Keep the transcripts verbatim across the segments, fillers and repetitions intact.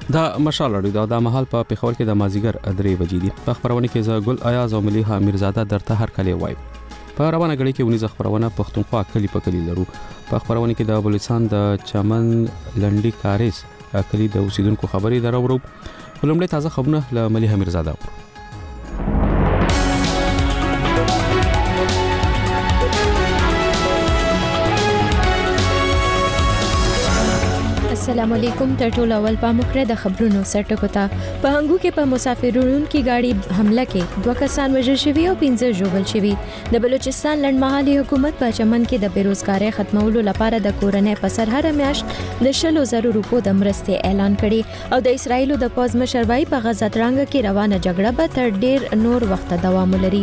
دا مشال اړو دا د محل په پیښور کې د مازیګر درې بجې دي. په خبرونه کې ز ګل ایاز او مليحه میرزاده درته هر کله وای. په روانه غړي کې ونیز خبرونه پښتونخوا کلی په کلی لرو. په خبرونه کې د بلوچستان د چمن لنډي کاریس کلی د اوسیدونکو خبري درورو. ولومړی تازه خبرونه له مليحه میرزاده. السلام علیکم. تر ټولو اول په مخره د خبرونو سرټکو ته. په هنګو کې په مسافرونو کې گاډي حمله کې دوه کسان وژل شوي او پنځه ژوبل شوي. د بلوچستان لنډمهالي حکومت په چمن کې د بیروزګارۍ ختمولو لپاره د کورنۍ په سر هر میاشت د شلو زرو روپو د مرستې اعلان کړي او د اسرایلو د پوز مشروي په غزه ترانګ کې روانه جګړه به تر ډیر نور وخت دوام لري.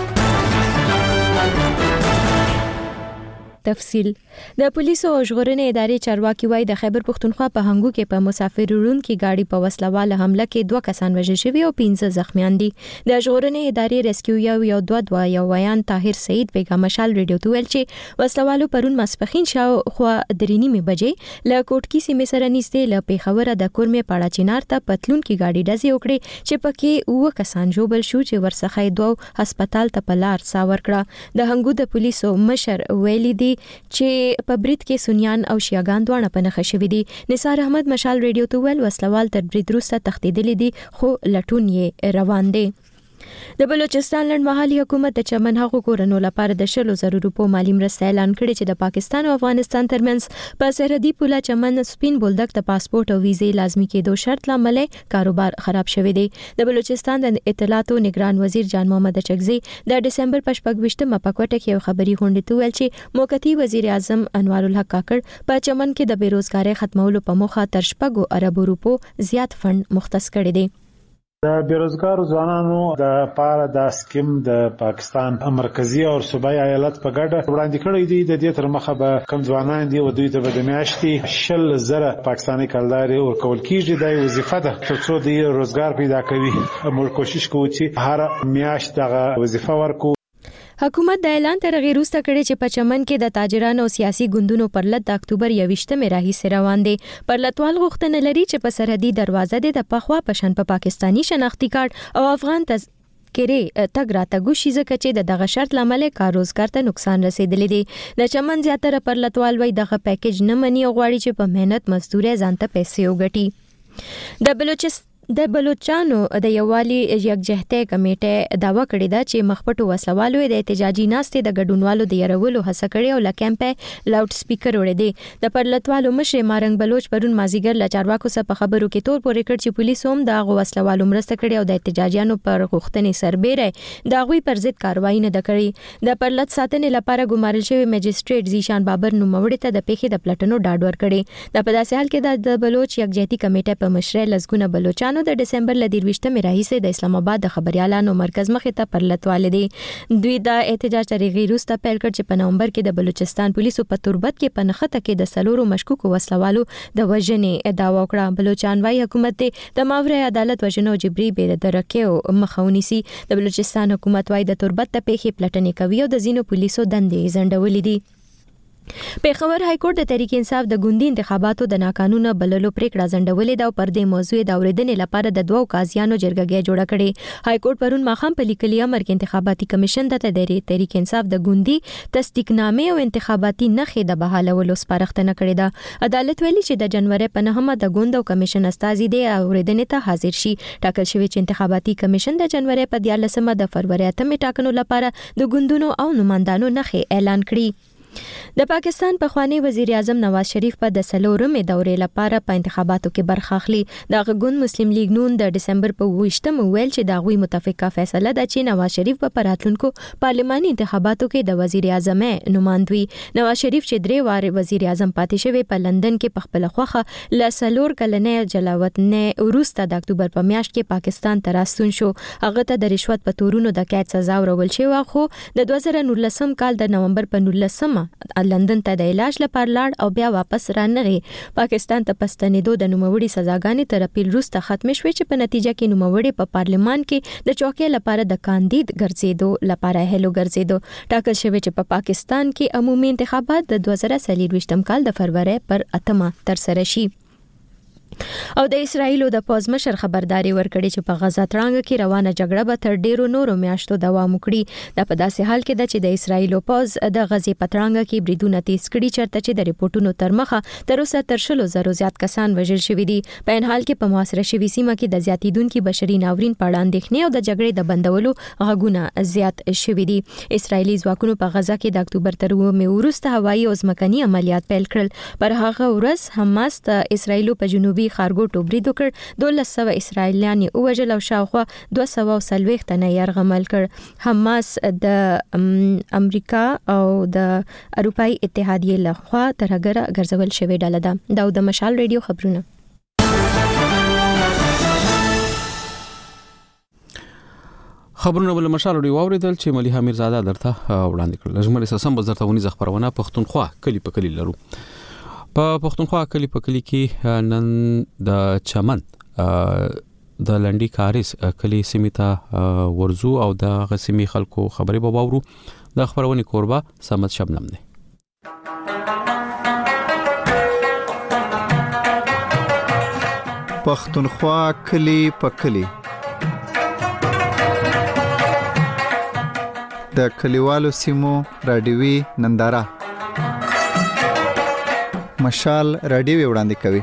تفصیل د پولیسو او ژغورنې ادارې چارواکي وایي د خیبر پښتونخوا په هنګو کې په مسافرونو کې گاډي په وسلواله حمله کې دوه کسان وژل شوي او پنځه زخمیان دي. د ژغورنې ادارې ریسکیو یو یو دوه دوه یو ویان طاهر سعید بیگا مشال ریډیو ته ویل چې وسلوالو پرون ماسپخین شاو خو درې نیمه بجې له کوټکی سیمې سره نږدې له پیښوره د کورمې پاړه چینار ته پتلون کې گاډي ډزې وکړي چې پکې اوه کسان ژوبل شو چې ورڅخه دوه هسپتال ته په لار ساور کړه. د هنګو د پولیسو مشر ویلي دي چې په برید کې سنیان او شیعاګان دواړه په نښه شوي دي. نثار احمد مشال ریډیو ته ویل وسلوال تر برید وروسته تښتېدلي دي خو لټون یې روان دی. د بلوچستان لنډمهالي حکومت د چمن هغو کورنو لپاره د شلو زرو روپو مالی مرسته اعلان کړي چې د پاکستان او افغانستان ترمنځ په سرحدي پوله چمن سپین بولدک د پاسپورت او ویزې لازمي کېدو شرط لامل کاروبار خراب شوی دی. د بلوچستان د اطلاعات او نگران وزیر جان محمد چغزي د دسمبر په شپږ ویشتمه په کوټه کې یو خبري غونډه ته ویل چې موقتی وزیر اعظم انوار الحق کاکړ په چمن کې د بیروزګارۍ ختمولو په موخه تر شپږو اربو روپو زیات فند مختص کړی دی. د بیروزګارو ځوانانو د پاره د سکیم د پاکستان مرکزی او صوبایي ایالت په ګډه وړاندې کړی دی. د دې تر مخه به کم ځوانان دي او دوی ته به د میاشتې شل زره پاکستاني کلداري ورکول کیږي. د وظیفه ده ترڅو د روزګار پیدا کوي. موږ کوشش کوو چې هر میاشت دغه وظیفه ورکو. حکومت د اعلان تر غیر وروسته کړي چې په چمن کې د تاجرانو او سیاسي ګوندونو پر لټ د اکتوبر یوویشتمه راهیسې روان دي. پر لټوال غوښتنه لري چې په سرحدي دروازه د پخوا پشن په پاکستانی شناختی کارت او افغان تز کړي تګ را تګو شي ځکه چې د دغه شرط لامل کار روزګار ته نقصان رسیدلی دی. د چمن زیاتره پر لټوال وای دغه پیکیج نه مني او غواړي چې په مهنت مزدوري ځانته پیسې وګټي. د بلوچستان د بلوچستانو د یووالي یکجهتۍ کمیټه داوا کړې ده چې مخپټو وسلوالو د احتجاجي ناستې د ګډونوالو د يرولو هڅه کړې او لکمپه لاوډ سپیکر وړې دي. د پرلطوالو مشر مارنګ بلوچ پرون مازیګر ل چارواکو سره په خبرو کې تور پورې کړ چې پولیسو هم د وسلوالو مرسته کړې او د احتجاجیانو پر غوښتنې سربېره د غوي پر ضد کاروایی نه کړې. د پرلط ساتنې لپاره ګمارل شوی مجستریټ زیشان بابر نوموړي ته د پیښې د پلټنو ډاډ ورکړي. د په داسې حال کې د بلوچ یکجهتۍ کمیټه په مشر لزګونه بلوچان نو د دسمبر ل دیرويشتمه راهیسې د اسلام آباد د خبريالانو مرکز مخې ته پرلطواله دي. دوی د احتجاج طریقې روسته پیل کړ چې په نومبر کې د بلوچستان پولیسو په تربت کې په نخته کې د سلورو مشکوکو وسلوالو د وژنې ادعا وکړه. بلوچستان وايي حکومت د ماورای عدالت وژنو جبري به درکې مخاوني سي. د بلوچستان حکومت وايي د تربت ته پیښې پلټنې کوي او د زینو پولیسو دندې زندولې دي. پیښور های کورټ د تحریک انصاف د ګوندي انتخاباتو د ناقانونه بللو پریکړه ځنډولې ده او پر دې موضوع د اوریدنې لپاره د دوو قاضیانو جرګه جوړه کړې. های کورټ پرون ماخام په لیکلي امر کې انتخاباتي کمیشن ته د تحریک انصاف د ګوندي تصدیقنامې او انتخاباتي نخې د بحالولو سپارښتنه کړې ده. عدالت ویلي چې د جنوري په نهمه د ګوند او کمیشن استازي د اوریدنې ته حاضر شي. ټاکل شوی چې انتخاباتي کمیشن د جنوري په دیارلسمه د فروری اتمه ټاکنو لپاره د ګوندونو او نمائندانو نخې اعلان کړي. د پاکستان پخوانی وزیر اعظم نواز شریف په د سلورمې دورې لپاره په انتخاباتو کې برخه اخلي. د غون مسلم لیگ نون د دسمبر په ویشتمه ویل چې د غوي متفقه فیصله ده چې نواز شریف په راتلونکو پارلماني انتخاباتو کې د وزیر اعظم نمائندوي. نواز شریف چې درې واره وزیر اعظم پاتې شوی په لندن کې په خپل خوخه ل سلور کلنې جلاوطن وروسته د اکتوبر په میاشت کې پاکستان ته راستون شو. هغه ته د رشوت په تورونو د قید سزا ورول شوی خو د دوه زره نولسم کال د نومبر په نولسمه لندن ته د علاج لپاره لاړ او بیا واپس رانغی. پاکستان ته پستنېدو د نوموړي سزاګانې تر اپریل وروسته ختم شوې چې په نتیجه کې نوموړي په پارلمان کې د چوکۍ لپاره د کاندید ګرځېدو لپاره هلو ګرځېدو. ټاکل شوی چې په پاکستان کې عمومي انتخابات د دوه زره څلورویشتم کال د فروری پر اتمه تر سره شي. او د اسرایلو د پوز مشر خبرداري ورکړي چې په غزا تړانګ کې روانه جګړه به تر ډیرو نورو میاشتو دوام وکړي دا په داسې حال کې ده چې د اسرایلو پوز د غزې په تړانګ کې بریدونه تیز کړي چرته چې د ریپورتونو تر مخه تر اوسه تر شلو زرو زیات کسان وژل شوي دي په ان حال کې په محاصره شوي سیمه کې د زیاتیدونکو بشري ناورین په اړه اندېښنې او د جګړې د بندولو غږونه زیات شوي دي اسرایلی ځواکونو په غزا کې د اکتوبر تر اوومې وروسته هوایي او ځمکني عملیات پیل کړل پر هغه ورځ حماس د اسرایلو په جنوبي خارګوټو برید وکړ دولس سوه اسرایلیان یې ووژل او شاوخوا دوه سوه څلوېښت تنه یې یرغمل کړ حماس د امریکا او د اروپایي اتحادیې لخوا ترهګره ګرځول شوې ډله ده دا د مشال ریډیو خبرونه خبرونه بل مشال ریډیو اوریدل چې مليحه میرزاده درته وړاندې کړل لږ سم بزرته ونی ز خبرونه پښتونخوا کلی په کلی لرو په پښتونخوا کلی په کلی کې نن د چمن د لنډي کاریس کلی سیمه ورزو او د غسمی خلکو خبرې به باورو د خبرونې کوربه سمت شبنم نه پښتونخوا کلی په کلی د کلیوالو سیمو رادیوي ننداره مشال رادیو وړاندې کوي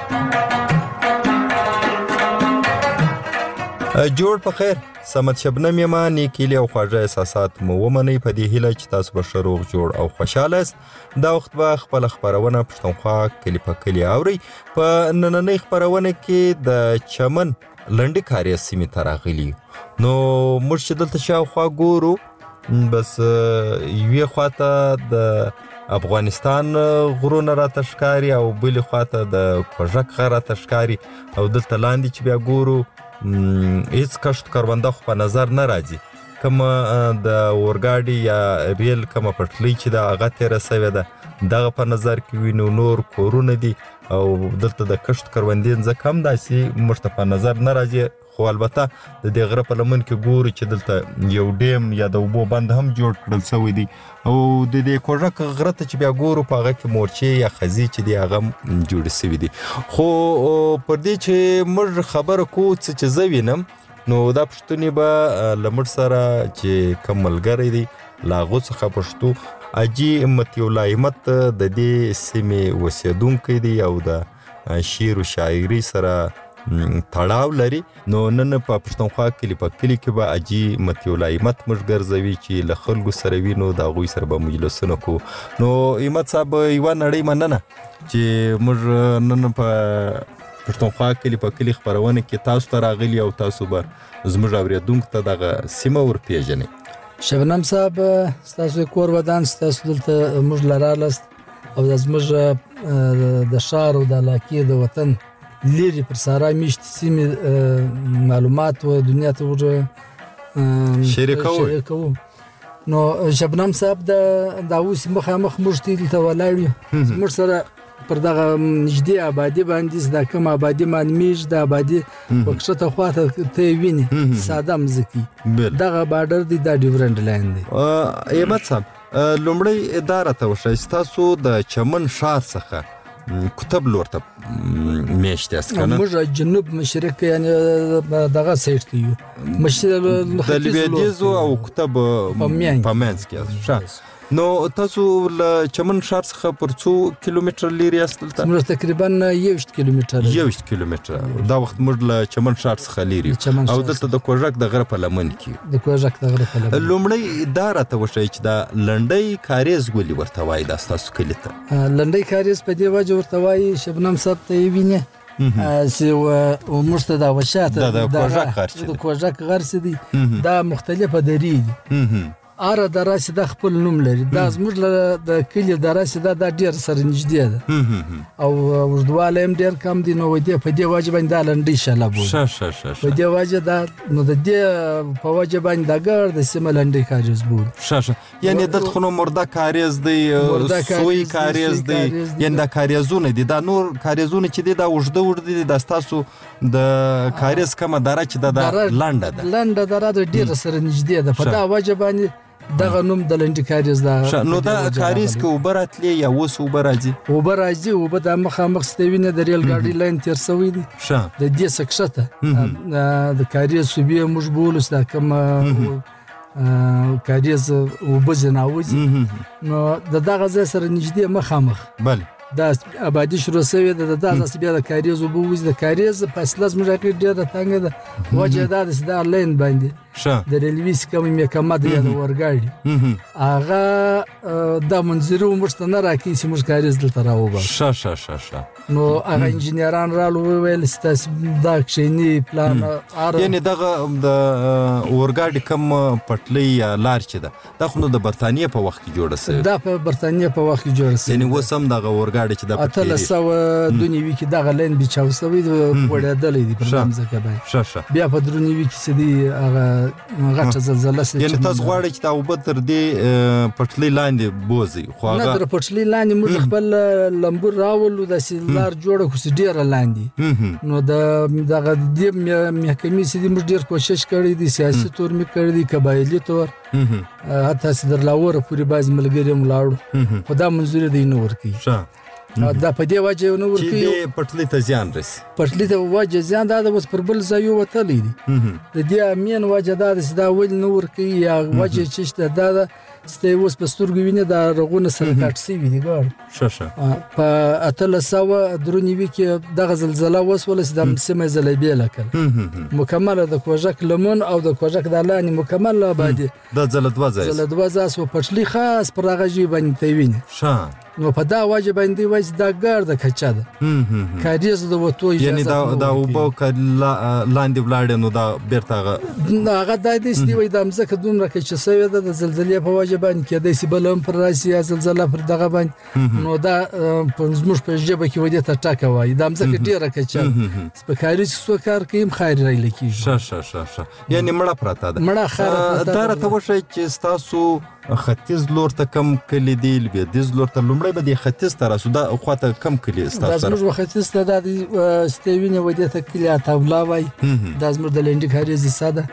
جوړ په خیر سمت شبنم یما نیکیلی او خواږه احساسات مو ومني په دې هیله چې تاسو به شروع جوړ او خوشاله است دا وخت به خپل خبرونه پښتونخوا کلی په کلی اوري په نننۍ خبرونه کې د چمن لنډي کاری سیمه تراغلی نو موږ دلته شاوخوا ګورو بس یوه خواته د افغانستان غرونه را تشکاری او بل خواته د کوژک غره تشکاری او دلته لاندې چې بیا ګورو هیڅ کشت کارونده خو په نظر نه راځي کوم د اورګاډي یا ریل کوم پټلۍ چې د هغه تیر سوي ده دغه په نظر کې وینو نور کورونه دي او دلته د کشت کاروندین ځکه هم داسې مرته په نظر نه راځي خو البته د دې غره په لمن کې ګورو چې دلته یو ډیم یا د اوبو بند هم جوړ کړل شوی دی او د دې کوژک غره ته چې بیا ګورو په هغه کې مورچې یا خزي چې دی هغه جوړ شوی دی خو پر دې چې موږ خبره کوو چې زه وینم نو دا پښتوني به لمر سره چې کملګری دی لاغو څخه پښتو اجي امت یو لایمت د دې سیمې وسیدونکو دی او د شعر او شاعري سره تړاو لري نو نن په پښتونخوا کې په کلی کې به اجي متیولایمت مش ګرځوي چې له خلکو سره وینو دا غوي سره به مجلسونه کو نو ایمت صاحب یو نړۍ مننه چې موږ نن په پښتونخوا کې په کلی خبرونه کې تاسو ته راغلي او تاسو به زموږ اوریدونکو ته دغه سیمه ور پیژنې شبنم صاحب تاسو کور ودان تاسو دلته موږ لرالاست او زموږ د شهر او د علاقې د وطن لیری پر سارا میشت سیمه معلومات و دنیا ته ور شریکو نو شبنم صاحب د داوس مخامخ مشتي ته ولاړ موږ سره پر دغه نږدې آبادی باندې د کوم آبادی مان میش د آبادی وکښته خواته ته ویني ساده مزکی دغه بارډر دی د ډیورنډ لاین دی ایمت صاحب لومړی اداره ته وشای تاسو د چمن شار څخه کتب لورته میشته است کنه موږ جنوب مشرق یعنی دغه سایت کې یو مشرق د لویدیزو او کتب پامنس کې نو تاسو له چمن شهر څخه پر څو کیلومتر لري استلته موږ تقریبا یوشت کیلومتر یوشت کیلومتر دا وخت موږ له چمن شهر څخه لري او دلته د کوژک د غره په لمن کې د کوژک د غره په لمن لومړی اداره ته وشي چې دا لنډي کاریز ګولي ورته وای د تاسو کلیته لنډي کاریز په دی وجه ورته وای شبنم صاحب ته ویني سی و مرسته دا وشاته د کوژک غرچ د کوژک غرس دي دا مختلفه دری دي اره دراسه د خپل نوم لري دا زموږ د کلی دراسه دا د ډیر سره نږدې ده او ورډواله هم ډیر کم دي نو دې په دې واجب باندې لنډي شاله بو ش ش ش په دې واجب دا نو د دې په واجب باندې د ګر د سیمه لنډي کاریز بو ش ش یعنی د خنو مرده کاریز دی سوی کاریز دی یعنی د کاریزونه دي دا نور کاریزونه چې دي دا وژده وژده دي د تاسو د کاریز کومه دره چې د لنډه ده لنډه دره د ډیر سره نږدې ده په دا واجب باندې دغه نوم د لنډي کاریز دا نو دا کاریز کې اوبه راتلې یا اوس اوبه راځي؟ اوبه راځي، اوبه د مخامخ ستوینه د ریل ګاډي لاین تیر شوی دی د دې سکشته د کاریز صوبې موږ بولو دا کوم کاریز اوبه زناوځي نو د دغه ځای سره نږدې مخامخ بله دا آبادي شروع شوې ده د داسې بیا د کاریز اوبه وځي د کاریز فاصله زموږ راکړې ډېره تنګه ده وجه دا ده چې دا لاین باندې د ریلوي سکم محکمه ده یا د اورګاډي هغه دا منظري موږ ته نه راکوي چې موږ کاریز دلته راوباسو ښه ښه ښه ښه نو هغه انجینران رالو وویل چې تاسې دا کښېني پلان یعنې دغه د اورګاډي کم پټلۍ یا لار چې ده دا خو نو د برطانیې په وخت کې جوړه شوې دا په برطانیې په وخت کې جوړه شوې یعنې اوس هم دغه اورګاډي چې دا اتلس سوه دوه نوي کې دغه لاین بیچاو شوی دی غوړېدلی دی پر دې ځمکه باندې ښه ښه بیا په درې نوي کې چې دی هغه غټه زلزله شوې یعنې تاسو غواړئ چې دا اوبه تر دې پټلۍ لاندې بوځئ خو هغه نه تر پټلۍ لاندې موږ خپل لمبور راولو داسې لار جوړه کړو چې ډېره لاندې نو د دغه دې محکمې چې دی موږ ډېر کوشش کړی دی سیاسي تور مې کړی دی قبایلي تور حتی چې در لاوره پورې بعضې ملګري هم لاړو خو دا منظوري دی نه ورکوي دا په دې وجه نه ورکوي چې پټلۍ ته زیان رسي پټلۍ ته وجه زیان دا ده اوس پر بل ځای وتلی دی د دې امین وجه دا ده چې دا ولې نه ورکوي یا وجه چې شته دا ده چې ته اوس په سترګو وینې دا رغونه سره کټ شوي دي ګاډ ښه ښه په اتلس سوه درې نوي کې دغه زلزله وسوله چې دا سیمه یې ځلېبېله کړه مکمله د کوژک لمن او د کوژک د لاندې مکمل آبادي دا ځله دوه ځای ځله دوه ځای سوه پټلۍ خاص پر هغه ژوي باندې ته وینې ښه نو په دا وجه باندې وایي چې دا ګرده کچه ده کاریز د وتو اجازه یعنې دا اوبه که لاندې ولاړې نو دا بیرته هغه هغه دا دی چې وایي دا مځکه دومره کچه شوې ده د زلزلې په وجه باندې کېدای شي بله هم پر راشي یا زلزله پر دغه باندې نو دا زموږ په ژبه کې ودې ته ټاکه وایي دا مځکه ډېره کچه ده په کاریز کې څوک کار کوي هم خاري رایله کېږي ښه ښه ښه ښه یعنې مړه پرته ده مړه خاره پرته ده دا راته وښایئ چې ستاسو ختیځ لور ته کم کلي دي لویدیځ لور ته لومړی به د ختیځ ته راسو دا خواته کم کلي ستاسو دا زموږ ختیځ ته دا د ستې وینې ودې ته کلي عطاوله وایي دا زموږ د لنډي کاریز حصه ده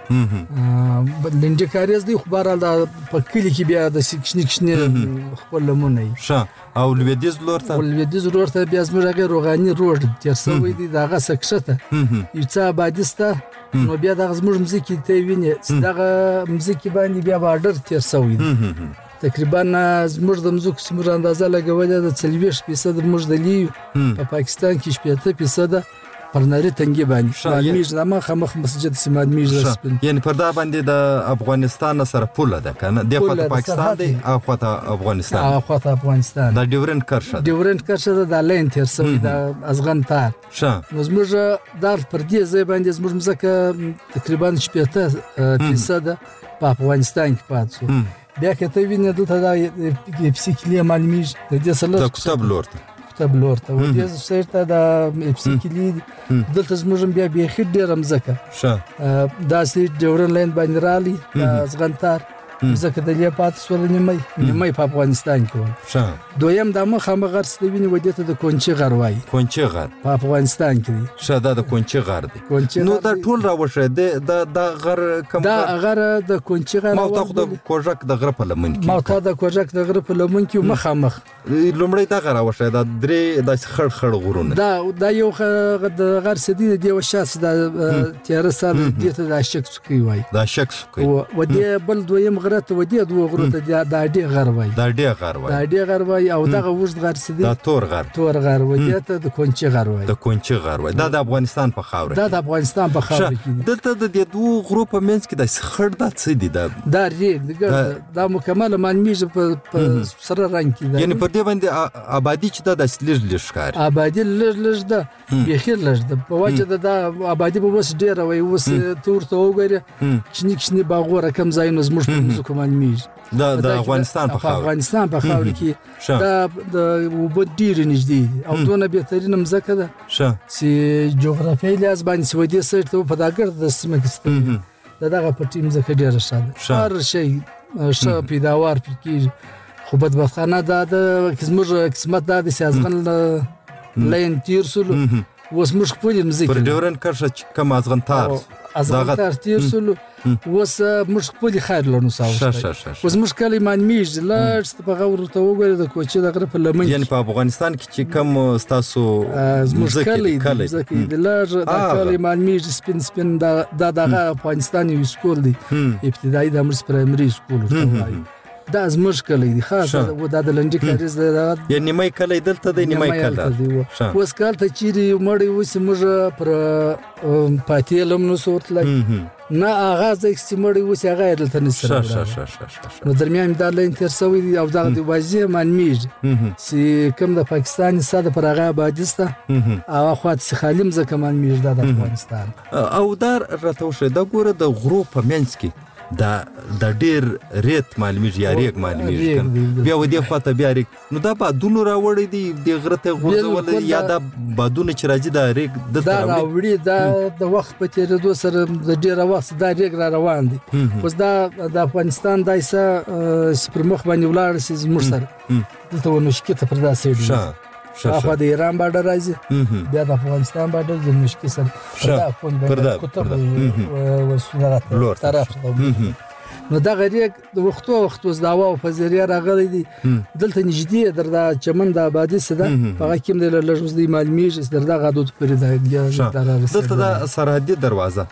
لنډي کاریز دی خو بهرحال دا په کلي کې بیا د کشني کشني خپل لمونه وي ښه او لویدیځ لور ته لویدیځ لور ته بیا زموږ هغې روغاني روډ تېر شوی دی د هغه سکښته یو څه آبادي شته نو بیا دغه زموږ مځکې ته وینې چې دغه مځکې باندې بیا بارډر تېر شوی دی تقریبا زموږ د مځکو چې موږ اندازه لګولې ده څلوېښت فیصده موږ د لیو په پاکستان کې شپېته فیصده پر نری تنګي باندې معلومیږي دا مخامخ مسجد سي معلومیږي یعنې پر دا باندې د افغانستان سره پوله ده که نه دې خواته پاکستان دی او خواته افغانستان او خواته افغانستان دا ډیورنډ کرښه ده ډیورنډ کرښه ده دا لاین تېر شوی د ازغن تار ښه نو زموږ دا پر دې ځای باندې زموږ مځکه تقریبا شپېته فیصده په افغانستان کې پاتې شو بیا که ته وینې دلته دا اپسي کلي معلومیږي د دې سره د کتاب لور ته کتاب لور ته و دې سر ته د اپسي کلي دلته زموږ بیا بیخي ډېره مځکه ښه داسې ډیورنډ لاین باندې رالي ازغن تار مځکه د دې پاتې شوله نیمۍ نیمۍ په افغانستان کې وه ښه دویم دا مخامخ غر چې ته وینې ودې ته د کونچي غر وایي کونچي غر په افغانستان کې دی ښه دا د کونچي غر دی نو دا ټول راوښیه دا دا غر کوم دا غر د کونچي غر ما ته خو د کوژک د غره په لمن کې ما ته د کوژک د غره په لمن کې مخامخ لومړی دغه راوښیه دا درې داسې خړ خړ غرونه دا دا یو د غر سدي د یو شاس د تیاره سره دې ته د شک څوکۍ وایي دا شک څوکۍ و دې بل دویم غره ته ودې دوه غرو ته دا ډېر غر وایي دا ډېر غر وایي دا ډېر غر وایي او دغه اوږد غر چې دی دا تور غر تور غر ودې ته د کونچي غر وایي د کونچي غر وایي دا د افغانستان په خاوره دا د افغانستان په خاوره کې دی دلته د دې دوه غرو په منځ کې داسې خړ دا څه دي دا دا ریګ دا مکمله معلومیږي په سره رنګ کې ده یعنې پر دې باندې آبادي چې دا داسې لږ لږ ښکاري آبادي لږ لږ ده بیخي لږ ده په وجه د دا آبادي به اوس ډېره وایي اوس ته ورته وګورې کشني کشني باغونه کم ځایونه زموږ په مځکو معلومیږي دا د افغانستان په خاوره افغانستان په خاوره کې دا د اوبه ډېرې نږدې دي او دونه بهترینه مځکه ده چې جغرافیایي لحاظ باندې چې ودې سایډ ته په دا ګرده سیمه کې د دغه پټي مځکه ډېره ښه ده هر شی ښه پیداوار پرې کېږي خو بدبختانه دا د زموږ قسمت دا دی چې ازغن لاین تېر شولو اوس موږ خپل مزه پر ډیورن کرښه چې کوم ازغنتار ازغنتار تیر سولو اوس موږ خپل خیر لرو ساوه اوس موږ کله ایمان میج لاړ په غوړ ته وګوره د کوچې د غره په لمن یعنی په افغانستان کې چې کوم تاسو موږ کله کله د لاړ د کله ایمان میج سپین سپین د دغه افغانستان یو سکول دی ابتدایي د امر پرایمري سکول دا زموږ کلی دی خاص و دا د لنډی کاریز د یعنی نیمه کلی دلته د نیمه کلی اوس کال ته چیرې مړی وسی موږ پر پاتې لم نو سورتلای نه اغاز چې مړی وسی هغه دلته نسره نو درمیان دا لین تر سوی دی او دا د وازی من میج چې کوم د پاکستان ساده پر هغه بادسته او خو د خالم زکه من میج د افغانستان او دار راتوشه دا ګوره د غرو په منځ کې دا د ډیر ریت معلومیږي یا ریګ معلومیږي بیا و دې خواته بیا ریګ نو دا بادونو راوړی دی د غرته غورځول یا دا بادونه چې راځي دا ریګ د دا راوړي دا د وخت په تیریدو سره د ډیر وخت دا ریګ را روان دي اوس دا د افغانستان دایسه پر مخ باندې ولاړ سي زموږ سره دلته ونشکی ته پر داسې دی اخوا د ایران بارډر راځي بیا د افغانستان بارډر د مشکی سره پردا کوتر و طرف نو دا غریق د وختو وخت وز داوا او فزریه راغلی دي دلته نږدې در د چمن د آبادی سده هغه کوم د لږ د معلومیږي در د غادو پر د دلته د سرحدي دروازه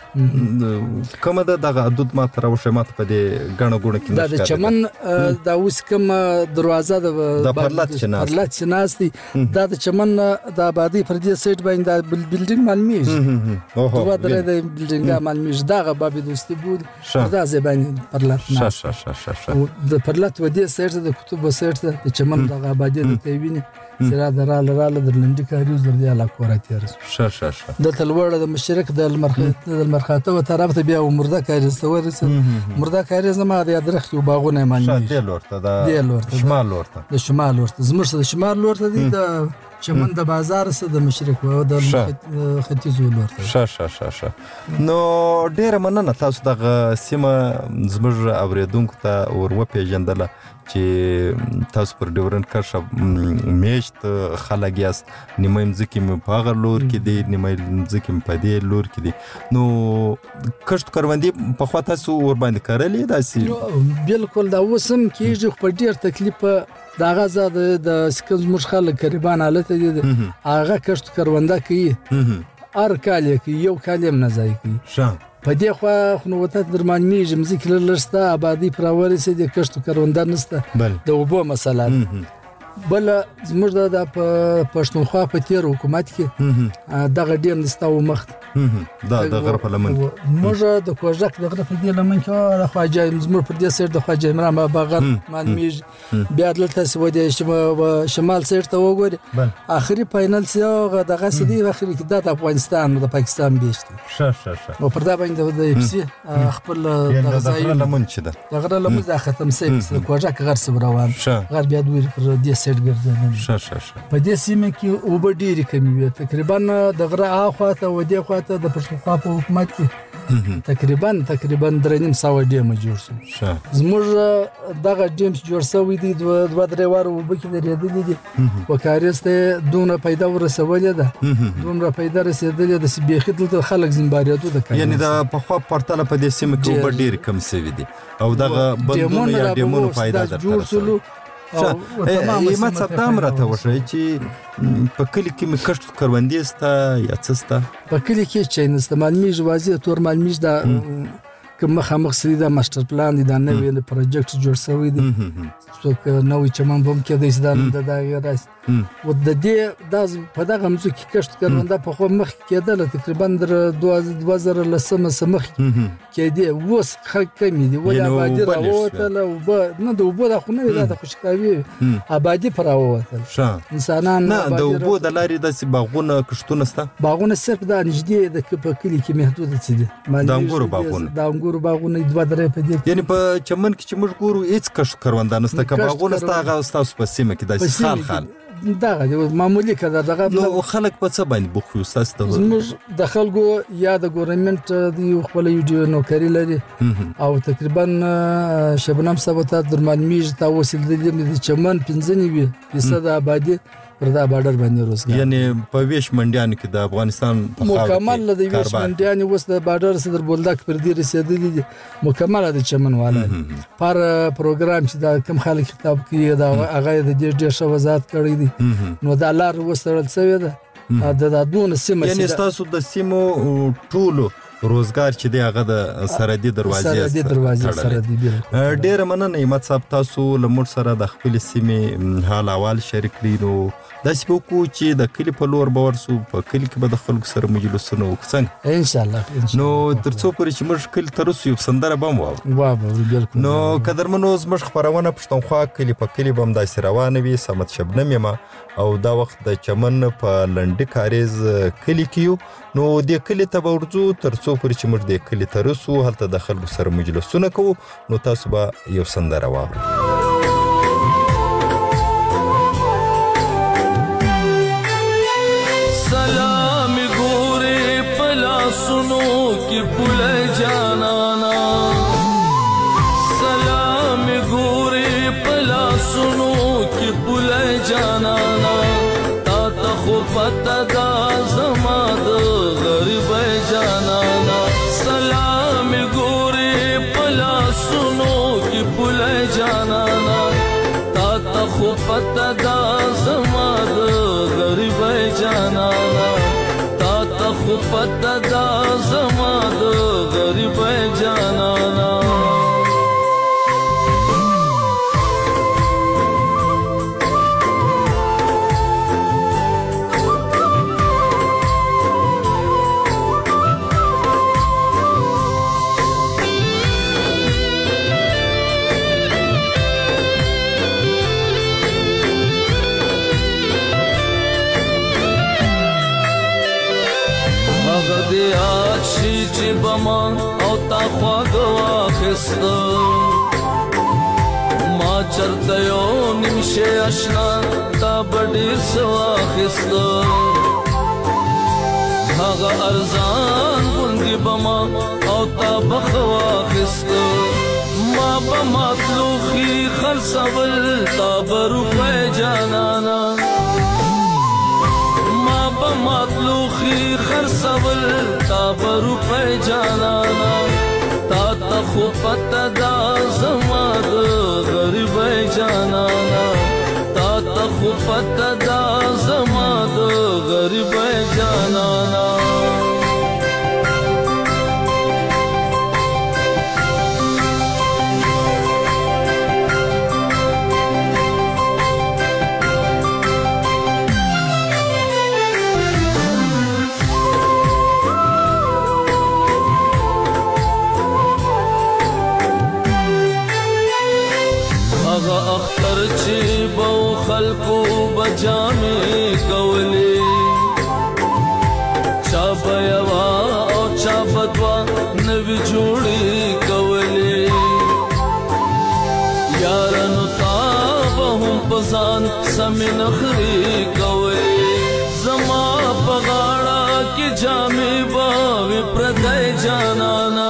کومه د دغه حدود ما تر وشه ماته په دې غنه غونه کې د چمن د اوس کوم دروازه د پرلط شناس پرلط شناس دي د چمن د آبادی پر دې سایت باندې د بلډینګ معلومیږي اوه دا د بلډینګ معلومیږي دغه باب دوستي بود دا زبان پرلط شا شا شا شا شا د پرلط ودی سرته د کتب سرته د چمن د آبادی د تیوینه سره درال رال د لنډی کاریوز د علا کوراتیر شا شا شا د تلوړ د مشرق د المرخات د المرخاته و طرف ته بیا مرده کاریز ورس مرده کاریز ما د درخت او باغونه مانی شا د لورته د شمال لورته د شمال لورته زموږ د شمال لورته دي د چمن د بازار سره د مشرق او د ختیځ لورته شا شا شا شا نو ډیره مننه تاسو دغه سیمه زموږ اوریدونکو ته ور وپیژندله چې تاسو پر ډیورن کرښه میشت خلک یاست نیمه مځکې مې په هغه لور کې دي نیمه مځکې مې په دې لور کې دي نو کښت کروندې پخوا تاسو ور باندې کرلې داسې بالکل دا اوس هم کېږي خو په ډېر تکلیف د هغه زه د سکن زموږ خلک قریبان حالت دي هغه کښت کرونده کوي هر کال یې کوي یو کال یې نه ځای کوي په دې خوا خو نو وته درمان میږي مځکې لرسته آبادي پر ورسې د کښت کرونده نسته د اوبو مسله بل زموږ د پښتونخوا په تیر حکومت کې دغه ډیم نسته و مخ دا د غره په لمن موږ د کوژک د غره په دې لمن کې د خواجه زموږ پر دې سر د خواجه عمران بابا غر معلومیږي بیا دلته سوي شمال سر ته وګوري اخري فائنل سیغه دغه سدي اخري کې د افغانستان او د پاکستان بیشتي ش ش ش او پر دا باندې د اف سي خپل د غره لمن چې ده د غره لمن ځا ختم سي د کوژک غر سره روان غر بیا دوی پر دې سر ګرځي ش ش ش په دې سیمه کې او به ډېری کمی وي تقریبا د غره اخواته و دې خواته د پښتونخوا په حکومت کې تقریبا تقریبا درنیم ساوه ډیم جوړ شو زموږ دغه ډیم جوړ شوی دی دوه درې واره وبکې درېدلې دي وکارسته دونه پیدا ورسولې ده دومره پیدا رسېدلې د سبيخي دلته خلک زمباریاتو د یعنی د پخوا پرتله په دې سیمه کې وب ډیر کم سوي دي او دغه بندونه یا ډیمونو پیدا درته ایمت صاحب دا هم راته وښایي چې په کلي کې مې کښت کروندې سته یا څه سته په کلي کې چې نسته معلومیږي واضح تور معلومیږي دا که مخامخ سړي دا ماسټر پلان دی دا نوی پروجیکټ جوړ شوی دی څوک نوی چمن بم کېدی شي دا د دغه راس و د دې دا په دغه مځکه کې کښت کرونده په خو مخ کېدل تقریبا در دوه زره لسمه سمخ کېدی اوس خلک کمی دي ولا آبادي راوتل او نه د وبو د خونه د خوشکاوي آبادي پر راوتل انسانان نه د وبو د لارې د باغونه کښتونه سته باغونه صرف د نږدې د په کلی کې محدود دي د انګورو باغونه د انګورو باغونه دوه درې په دې یعنی په چمن کې چې موږ ګورو هیڅ کښت کرونده نسته که باغونه سته هغه ستاسو په سیمه کې داسې خال خال دغه معمولی کده دغه نو خلک په څه باندې بخو تاسو ته زموږ د خلکو یا د ګورنمنت دی خپل یو نوکری لري او تقریبا شبنم ثبت درمان میج تا وسیل د چمن پنځه نیوي فیصد آبادی پر دا بارډر باندې روزګار. یعنی په ویش منډیانو کې د افغانستان مکمل د ویش منډیانو اوس د بارډر صدر بولدک پر دې رسیدلي دي مکمل د چمن والا پر پروګرام چې دا کم خلک خطاب کوي دا هغه د دې ډېر ښه وضاحت کړی دي. نو دا لار وستړل شوې ده د دونه سیمه یعنی تاسو د سیمو ټولو روزګار چې دی هغه د سرحدي دروازې سرحدي دروازې سره دی. ډېر مننه نعمت صاحب تاسو لمر سره د خپل سیمې حال احوال شریک کړئ. نو داسې به وکړو چې د کلي په لور به ورسو په کلي کې به د خلکو سره مجلسونه وکړو څنګه ان شاء الله. نو تر څو پورې چې موږ کلي ته رسو یو سندره به هم واورو. نو قدرمنو زموږ خپرونه پښتونخوا کلي په کلي به همداسې روانه وي. صمد شبنم یم او دا وخت د چمن په لنډي کاریز کلي کې یو. نو دې کلي ته به ورځو تر څو پورې چې موږ دې کلي ته رسو هلته د خلکو سره مجلسونه کوو. نو تاسو به یو سندره واورو. सुनो कि पुले जाना सलाम गोरे पला सुनो कि पुले जाना ता तखो पता दा जमाद गरीब जाना सलाम गोरे पला सुनो कि पुले जाना ता तखो पता दा जमाद गरीब जाना خو پتا دا زما د غریب جانانا بما او تا خواږ واخسته ما چرته یو نیمشه اشنا تا بډیر سو واخسته هغه ارزان غوندې بما او تا بخ واخسته ما بما تلوخي خرڅول تا بروپه جانانا مطلوخی خرسول تا برو پی جانانا تا تا خو پتا دا زما د غریب جانانا تا تا خو پتا دا زما د غریب جانانا خلقو بجامې کولې چا بيوا او چا بدوا نوې جوړې کولې یارانو تا به هم پسان سمې نخري کولې زما په غاړه کې جامې به پردای جانانا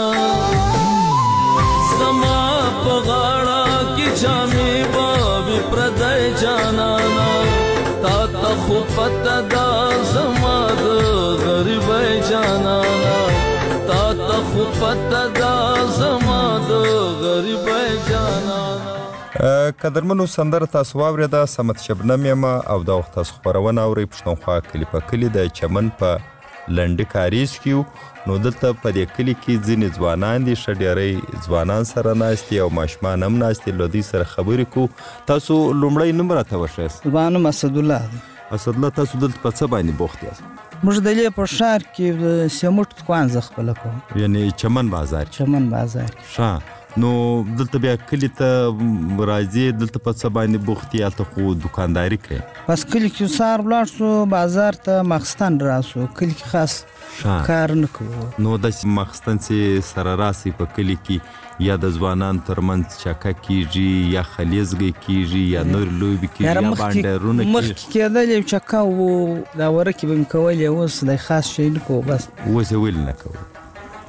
زما په غاړه کې جامې به پردای جانانا تا تا خو پتا دا زما د غریب جانانا تا تا خو پتا دا زما د غریب جانانا. قدرمنو سندره تاسو واورېده. صمد شبنم یم او دا وخت تاسو خپرونه اورئ پښتونخوا کلي په کلي د چمن په لنډي کاریز کې. نو دلته په دې کلي کې ځینې ځوانان دي ښه ډېری ځوانان سره ناست دي او ماشومان هم ناست دي. له دوی سره خبرې کوو. تاسو لومړی نوم راته وښیاست؟ زما نوم اسدالله دی. اسدالله تاسو دلته په څه باندې بوخت یاست؟ موږ د لې په ښار کې د سیمټ دوکان زه خپله کوم. یعنې چمن بازار چمن بازار ښه. نو دلته بیا کلي ته راځې دلته په څه باندې بوخت یې هلته خو دوکانداري کوې؟ بس کلي کې سهار ولاړ شو بازار ته ماخستن راسو کلي کې خاص کار نه کوو. نو داسې ماخستن چې سره راسئ په کلي کې یا د ځوانانو ترمنځ چکه کیږي یا خلیزګۍ کیږي یا نور لوبې کیږي یا بانډارونه کیږي؟ مخکې کېدل یو چکه و دا ورکې به مې کولې اوس د خاص شی نه کوو. بس اوس یې ولې نه کوو؟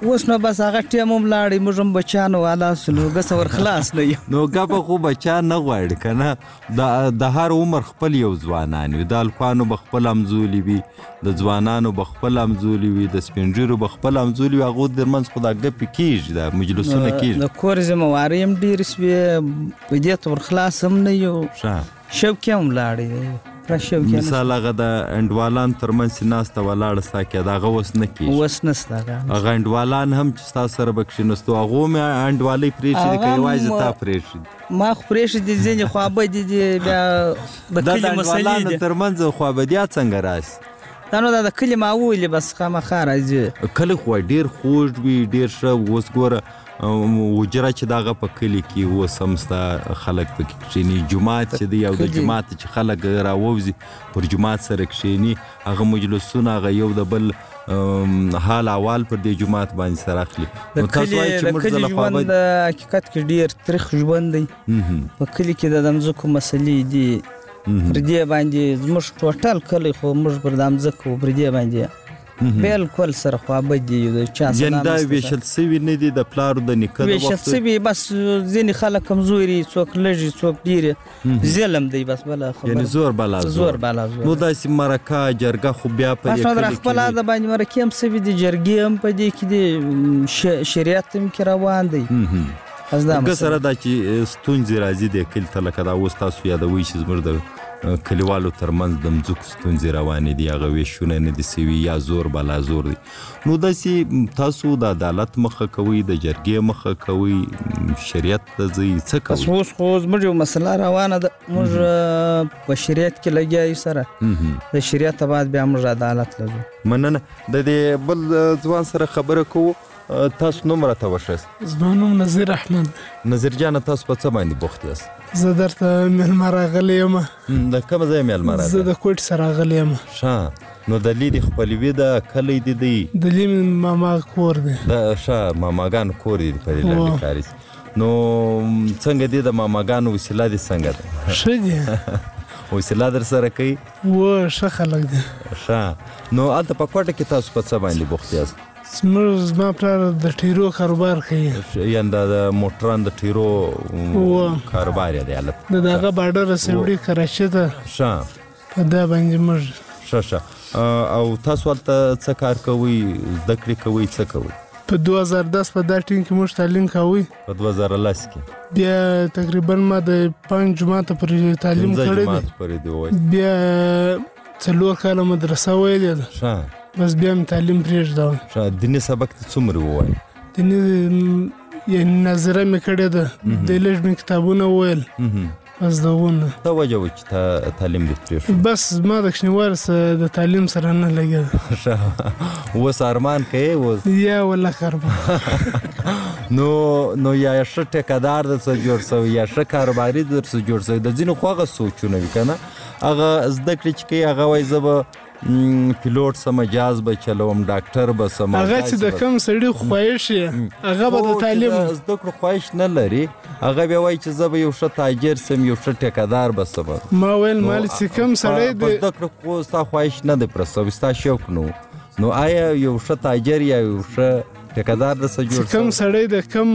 اوس نو بس هغه ټیم هم لاړې موږ هم بچانو والا سلو بس ور خلاص نه یو نو ګپه خو بچان نه غواړي که نه د د هر عمر خپل یو ځوانان وي د الفانو به خپل همزولي وي د ځوانانو به خپل همزولي وي د سپین ږیرو به خپل همزولي وي هغو ترمنځ خو دا ګپې کېږي دا مجلسونه کېږي د کور ذمهوارۍ هم ډېرې سوې په دې ته ور خلاص هم نه یو شوقي هم لاړې مثال هغه د انډوالان ترمنځ چې ناسته ولاړه ستا کې د هغه اوس نه کېږي اوس نسته هغه انډوالان هم چې ستا سره به کښېنستو هغو مې انډوالۍ پرېښي دي که یوازې تا پرېښي دي ما خو پرېښي دي ځینې خوابدي دي بیا د کلي مسلې دي ترمنځ خوابدیا څنګه راسي دا نو دا د کلي ماولې بس خامخا راځي کلی خو ډېر خوږ وي ډېر ښه اوس ګوره وجره چې دغه په کلي کې اوس هم ستا خلک پکې کښېني جومات چې دی او د جومات چې خلک راووځي پر جومات سره کښېني هغه مجلسونه هغه یو د بل حال احوال پر دې جومات باندې سره اخلي د کلي ژوند د حقیقت کې ډېر تریخ ژوند دی په کلي کې د مځکو مسلې دي پر دې باندې زموږ ټوټل کلی خو موږ پر د مځکو پر دې باندې بالکل سره خوابدي د چا سلام یعنې دا ویشل سوي نه دي د پلارو د نیکه د وخت ویشل سوي بس ځینې خلک کمزوري څوک لږې څوک ډېرې ظلم دی بس بله خبره یعنې زور بالا زور بالا زور نو داسې مرکه جرګه خو بیا په دې کلي کې خپل د باندې مرکې هم سوي دي جرګې هم په دې کې دي شریعت هم کې روان دی که سره دا چې ستونزې راځي د کلي ته لکه دا اوس تاسو یادوئ چې زموږ د کلیوالو ترمنځ د مځکو ستونزې روانې دي هغه ویشونه نه دي سوي یا زور بالا زور دی نو داسې تاسو د عدالت مخه کوئ د جرګې مخه کوئ شریعت ته ځئ څه کوئ اوس خو زموږ یو مسله روانه ده موږ په شریعت کې لګیا یو سره د شریعت بعد بیا موږ عدالت لګو مننه د دې بل ځوان سره خبره کوو تاسو نوم راته وښیاست زما نوم نظیر احمد نظیر جانه تاسو په څه باندې بوخت یاست زه درته میلمه راغلی یم د کومه ځای میلمه راغلی زه د کوټې څخه راغلی یم ښه نو د لیرې خپلوي ده کلی دې دی د لیرې ماما کور دی د ښه ماماګانو کور دی په دې لنډې کاري نو څنګه دی د ماماګانو وسیله دې څنګه ده ښه دی وسیله در سره کوي و ښه خلک دي ښه نو هلته په کوټه کې تاسو په څه باندې بوخت یاست زموږ زما پلار د ټیرو کاروبار کوي یعنې دا د موټران د ټیرو کاروبار یې دی هلته د دغه باډر رسوړي کراچۍ ته ښه په دا باندې موږ ښه ښه او تاسو هلته څه کار کوئ زده کړې کوئ څه کوئ په دوه زره دس په دا ټیم کې موږ تعلیم کوئ په دوه زره لس کې بیا تقریبا ما د پنځ جوماته پورې تعلیم کړی دی بیا څلور کاله مدرسه ویلې ده ښه بس بیا مې تعلیم پرېږدم ښه دیني سبق ته څومره ووایي دیني یعنې ناظره مې کړې ده د لږ مې کتابونه وویل بس دغونه څه وجه وه چې تا تعلیم دې پرېښود بس زما د کوچنیوالي سره د تعلیم سره نه لګېده ښه اوس ارمان کوې اوس یا والله ارمان نو نو یا ښه ټیکهدار درڅه جوړ سوی یا ښه کاروباري درڅه جوړ سوی د ځینو خو هغه سوچونه وي که نه هغه زده کړې چې کوي هغه وایي زه به پیلوټ سم جاز به چلوم ډاکټر به سم هغه چې د کم سړي خواهش یې هغه به د تعلیم زده کړو خواهش نه لري هغه بیا وایي چې زه به یو ښه تاجر سم یو ښه ټیکهدار به سم ما ویل مال چې کم سړی د زده کړو خو ستا خواهش نه دی پوره سوی ستا شوق نه نو آیا یو ښه تاجر یا یو ښه ټیکهدار درڅه جوړ کم سړی د کم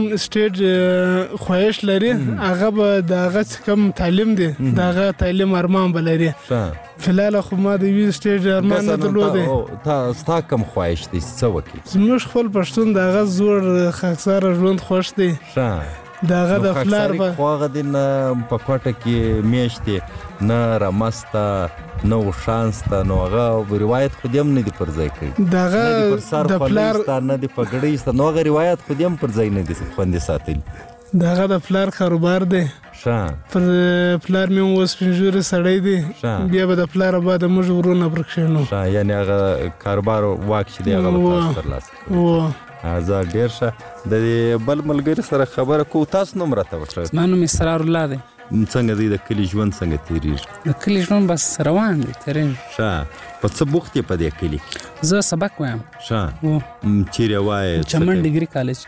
سټیټ خواهش لري هغه به د هغه کم تعلیم دی د هغه تعلیم ارمان به لري فلحال خو ما د یوې سټیج ارمان نه درلودی ستا کوم خواهش دی څه وکړي زموږ خپل پښتون د هغه زوړ خاکساره ژوند خوښ دی د هغه د پلار به خو هغه دی نه په کوټه کې میاشتې نه رمسته نه اوښان نو هغه روایت خو دې هم نه دي پر ځای کړي د هغه د پلار نه دي په ګړۍ سته نو هغه روایت خو دې هم پر ځای نه دي خوندي ساتلي د هغه د پلار کاروبار دی پر پلار مې اوس پنځوري سړی دی بیا به د پلار بعد موږ ورونه پر کښېنو یعنې هغه کاروبار واک چې دی هغه به تاسو ترلاسه کوئ زه ډېر ښه د دې بل ملګري سره خبره کوو تاسو نوم راته وښایاست زما نوم اسرار الله دی څنګه دی د کلی ژوند څنګه تیریږي؟ د کلی ژوند بس روان دی تیریږي. ښه. په څه بوخت یې په دې کلي؟ زه سبق وایم. ښه. چیرې وایې؟ چمن ډیګري کالج.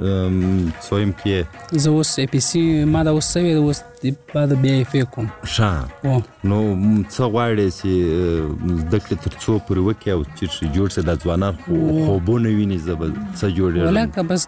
څویم کې؟ زه اوس اي پي سي ما دا اوس سوی اوس بعد بیا اف کوم. ښه. نو څه غواړې چې زده کړې تر څو پورې وکړې او چیرې جوړ شې؟ دا ځوانان خوبونه ویني زه به څه جوړېږم؟ ولکه بس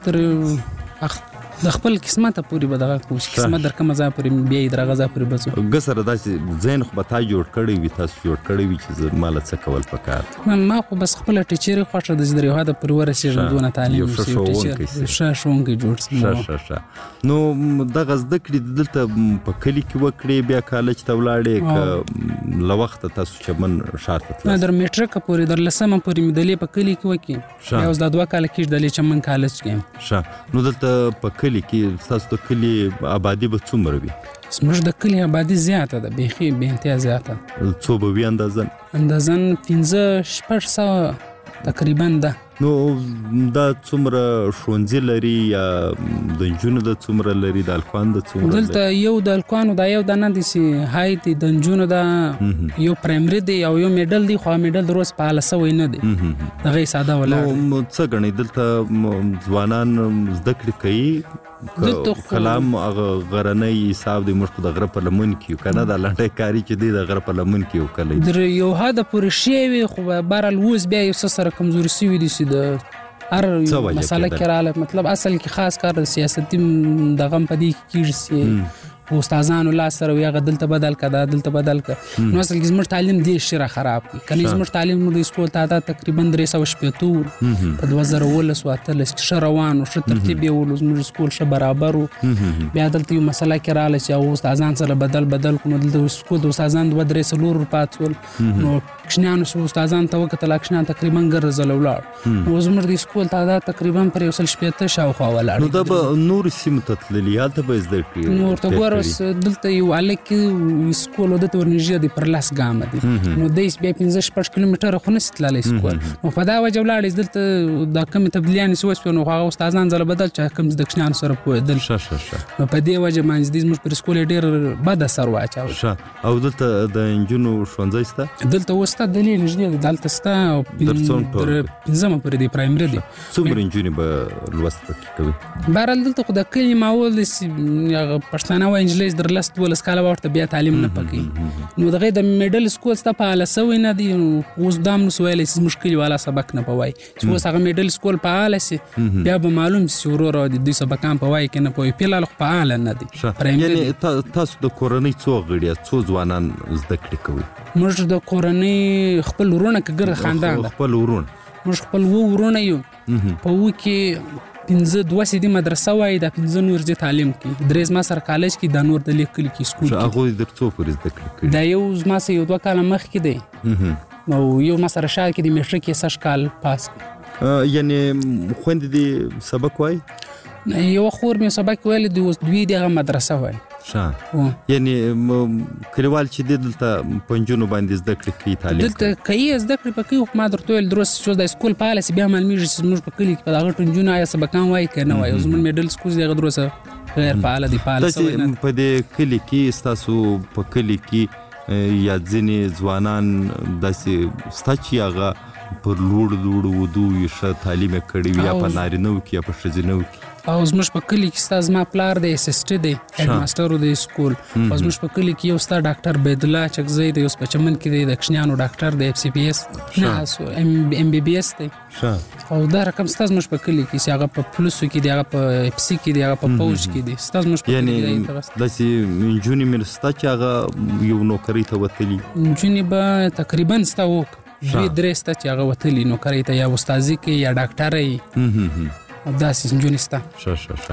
تر د خپل قسمته پورې به دغه کوم قسمت در کومه ځای پورې بیا یې درغه ځای پورې بځو. ګه سره داسې ذهن خو به تا جوړ کړی وي، تاسو جوړ کړی وي چې زه ماله څه کول پکار؟ ما خو بس خپله ټیچري خوښه ده چې در یو حده پورې ورسېږم، دونه تعلیم یو ښه ښوونکی سي. ښه ښوونکی جوړ سي. ښه ښه ښه. نو دغه زده کړې دلته په کلي کې وکړې بیا کالج ته ولاړې که له وخته تاسو چمن ښار ته تلل؟ در میټرکه پورې در لسمه پورې مې دلې په کلي کې وکړې، بیا اوس دا دوه کاله کېږي دلې چمن کالج کې یم. ښه. نو دلته په کلي کې ستاسو د کلي آبادي به څومره وي؟ زموږ د کلي آبادي زیاته ده، بیخي بې انتها زیاته. څو به وي اندازن؟ اندازن پنځه شپږ سوه تقریبا ده. نو دا څومره ښوونځي لري یا د نجونو د څومره لري، د هلکانو د څومره لري؟ دلته یو د هلکانو دا یو دا نه دي چې های دی، د نجونو دا یو پرایمري دی او یو میډل دی، خو میډل د روز فعاله سوی نه دی، دغه یې ساده ولاړ دی. نو څه ګڼئ دلته ځوانان زده کړې کوي؟ کلام هغه غرنی حساب دی، موږ خو د غره په لمن کې یو که نه، دا لنډی کاري چې دی د غره په لمن کې یو کلی در یو حده پورې ښې وي، خو بهرحال اوس بیا یو څه سره کمزوري سوي دي چې د هر مسله کې راغله. مطلب اصل کې خاص کار د سیاستي دغه په دې کې کېږي چې استادانو لاس سره وي هغه دلته بدل که دا دلته بدل که. نو اصل کې زموږ تعلیم ډېر شي را خراب کړي. کنې زموږ تعلیم د سکول تعداد تقریبا درې سوه شپېته و په دوه زره اوولس و اتلس کې ښه روان و، ښه ترتیب یې ولو، زموږ سکول ښه برابر و. بیا دلته یو مسله کې راغله چې هغو استادان سره بدل بدل کړو، نو دلته سکول د استادان دوه درې څلور پاتې ول. نو کشنیانو چې استادان ته وکتل، کشنیان تقریبا ګرځله ولاړ. نو زموږ د سکول تعداد تقریبا پر یو سل شپېته شاوخوا ولاړ. نو دا به نورو سیمو ته تللي، هلته به یې زده کړي؟ نو ورته ګوره اوس دلته یو هلک سکول و دته ورنږدې دی، پر لس ګامه دی. نو دی بیا پنځه شپږ کیلومتره خو نسي تللی سکول. نو په دا وجه ولاړې دلته دا کمې تبدیلیانې چې وسوې، نو هغه استادان ځله بدل چې کوم د کشنیانو سره پوهېدل. نو په دې وجه باندې دی زموږ پر سکول یې ډېر بد اثر واچاوه. او دلته د نجونو ښوونځی شته؟ دلته اوس شته، دلې نږدې دی، دلته شته او پنځمه پورې دی، پرایمري دی. څومره نجونې به لوست پکې کوي؟ بهرحال دلته خو د کلي ماحول دی چې هغه پښتانه وایي نجلۍ در لس دولس کاله به ورته بیا تعلیم نه پکوي. نو دغه د میډل سکول ستا فعاله سوی نه دی. اوس دا هم نسو ویلی چې زموږ کلي والا سبق نه په وایي، چې اوس هغه میډل سکول فعاله سي بیا به معلوم سي چې وروره د دوی سبقان په وایي که نه پوهوي. فلحال خو فعاله نه دی. یعنې تاسو د کورنۍ څو غړي څو ځوانان زده کړې کوي؟ موږ د کورنۍ خپل ورونه که ګرد خاندان ده، خپل ورونه موږ خپل اووه ورونه یو. په اووه کې پنځه دوه سیدي مدرسه وایي، دا پنځه نور دې تعلیم کوي، درې زما سره کالج کې، دا نور د لیک کلي کې سکول کې. هغوی در څو پورې زده کړې کوي؟ دا یو زما سره یو دوه کاله مخکې دی، او یو ما سره شاید کې د میټرک یې سږ کال پاس کړي. یعنې خویندې دې سبق وایي؟ یوه خور مې سبق ویلی دی، اوس دوی دې هغه مدرسه وایي. ښه. یعنې کلیوال چې دی دلته په نجونو باندې زده کړې کوي، تعلیم دلته کوي، زده کړې به کوي، خو ما درته ویل دروس چې د سکول فعاله سي بیا معلومېږي چې زموږ په کلي کې په دغه غټو نجونو آیا سبقان وایي که نه وایي. او زموږ میډل سکول دی هغه دروسه غیر فعاله دی، فعاله سوی نه دی. په دې کلي کې ستاسو په کلي کې یا ځینې ځوانان داسې شته چې هغه پر لوړ لوړ ودو ښه تعلیم یې کړی وي، یا په نارینهو کې یا په ښځینهو کې؟ او زموږ په کلي کې ستا زما پلار دی، اسسټي دی، هیډ ماسټر و د سکول. او زموږ په کلي کې یو ستا ډاکټر بيدالله چکزی دی، اوس په چمن کې دی، د کشنیانو ډاکټر دی، اف سی پی ایس نه ام بی بی ایس دی. او دا رقم ستا زموږ په کلي کې چې هغه په پولیسو کې دی، هغه په اف سی کې دی، هغه په پوج کې دی، ستا زموږ په کلي کې دی. داسې نجونې مې شته چې هغه یو نوکرۍ ته وتلي؟ نجونې به تقریبا ستا وک دوی درې شته چې هغه وتلي نوکرۍ ته، یا استازي کوي یا ډاکټره یي، داسې نجونې شته. ښه ښه ښه.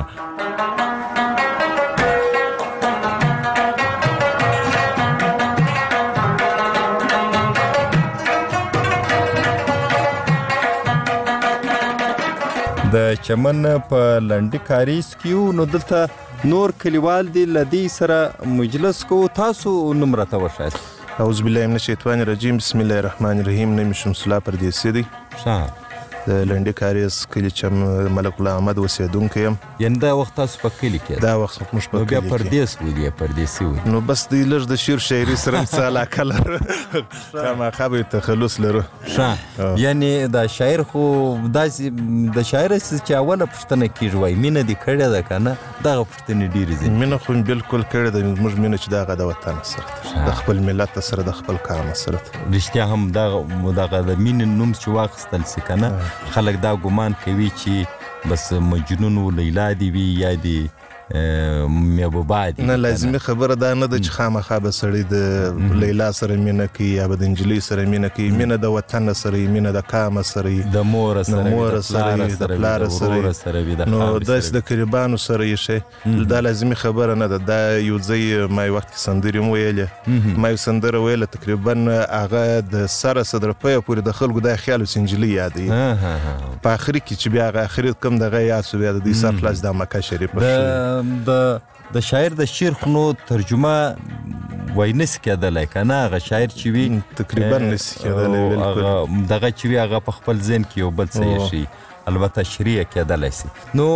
د چمن په لنډي کاریز کې نو دلته نور کلیوال دي، له دې سره مجلس کوو. تاسو نوم راته وښایاست؟ اعوذ بالله من الشیطان الرجیم، بسم الله الرحمن الرحیم. نیم شمس الله پردیسی دی. ښه. د لنډي کاریز کلی چې ملک الله احمد اوسېدونکی یم. یعنې دا وخت تاسو په کلي کې دا وخت موږ په نو بیا کلي کې پردیس ویلې پردیسي ویلې نو بس دی لږ د شعر شاعري سره هم څه علاقه لرو خامخا به تخلص لرو. ښه یعنې دا شاعر خو داسې د شاعر چې اوله پوښتنه کېږي وایي مینه دې کړې ده که نه دغه پوښتنې ډېرې دي. مینه خو مې بلکل کړې ده زموږ مینه چې دغه د وطن سره د خپل ملت سره د خپل قام سره رښتیا هم دغه دغه د مینې نوم چې واخیستل سي که نه خلک دا ګمان کوي چې بس مجنون و لیلا دي وي یا دي محبوبا دي. نه لازمي خبره دا نه ده چې خامخا به سړی د لیلا سره مینه کوي یا به د نجلۍ سره مینه کوي. مینه د وطن سره وي، مینه د قام سره وي، د مور سره وي، د پلار سره وي، نو داسې د قریبانو سره یې شی دا لازمي خبره نه ده. دا یو ځای ما یو وخت کې سندرې هم ویلې، ما یو سندره ویله تقریبا هغه د سره صدر پیه پورې د خلکو دا خیال اوس نجلۍ یادوي په آخري کې چې بیا هغه آخري کوم دغه یاد شو بیا د دې سر خلاص د مکه شریفه د د شاعر د شعر خو نو ترجمه وای نسی کېدلی که نه هغه شاعر چې وي تقریبا نسی کېدلی بالکل دغه چې وي هغه په خپل ذهن کې یو بل څه ایښي البته شریع کېدلی سي. نو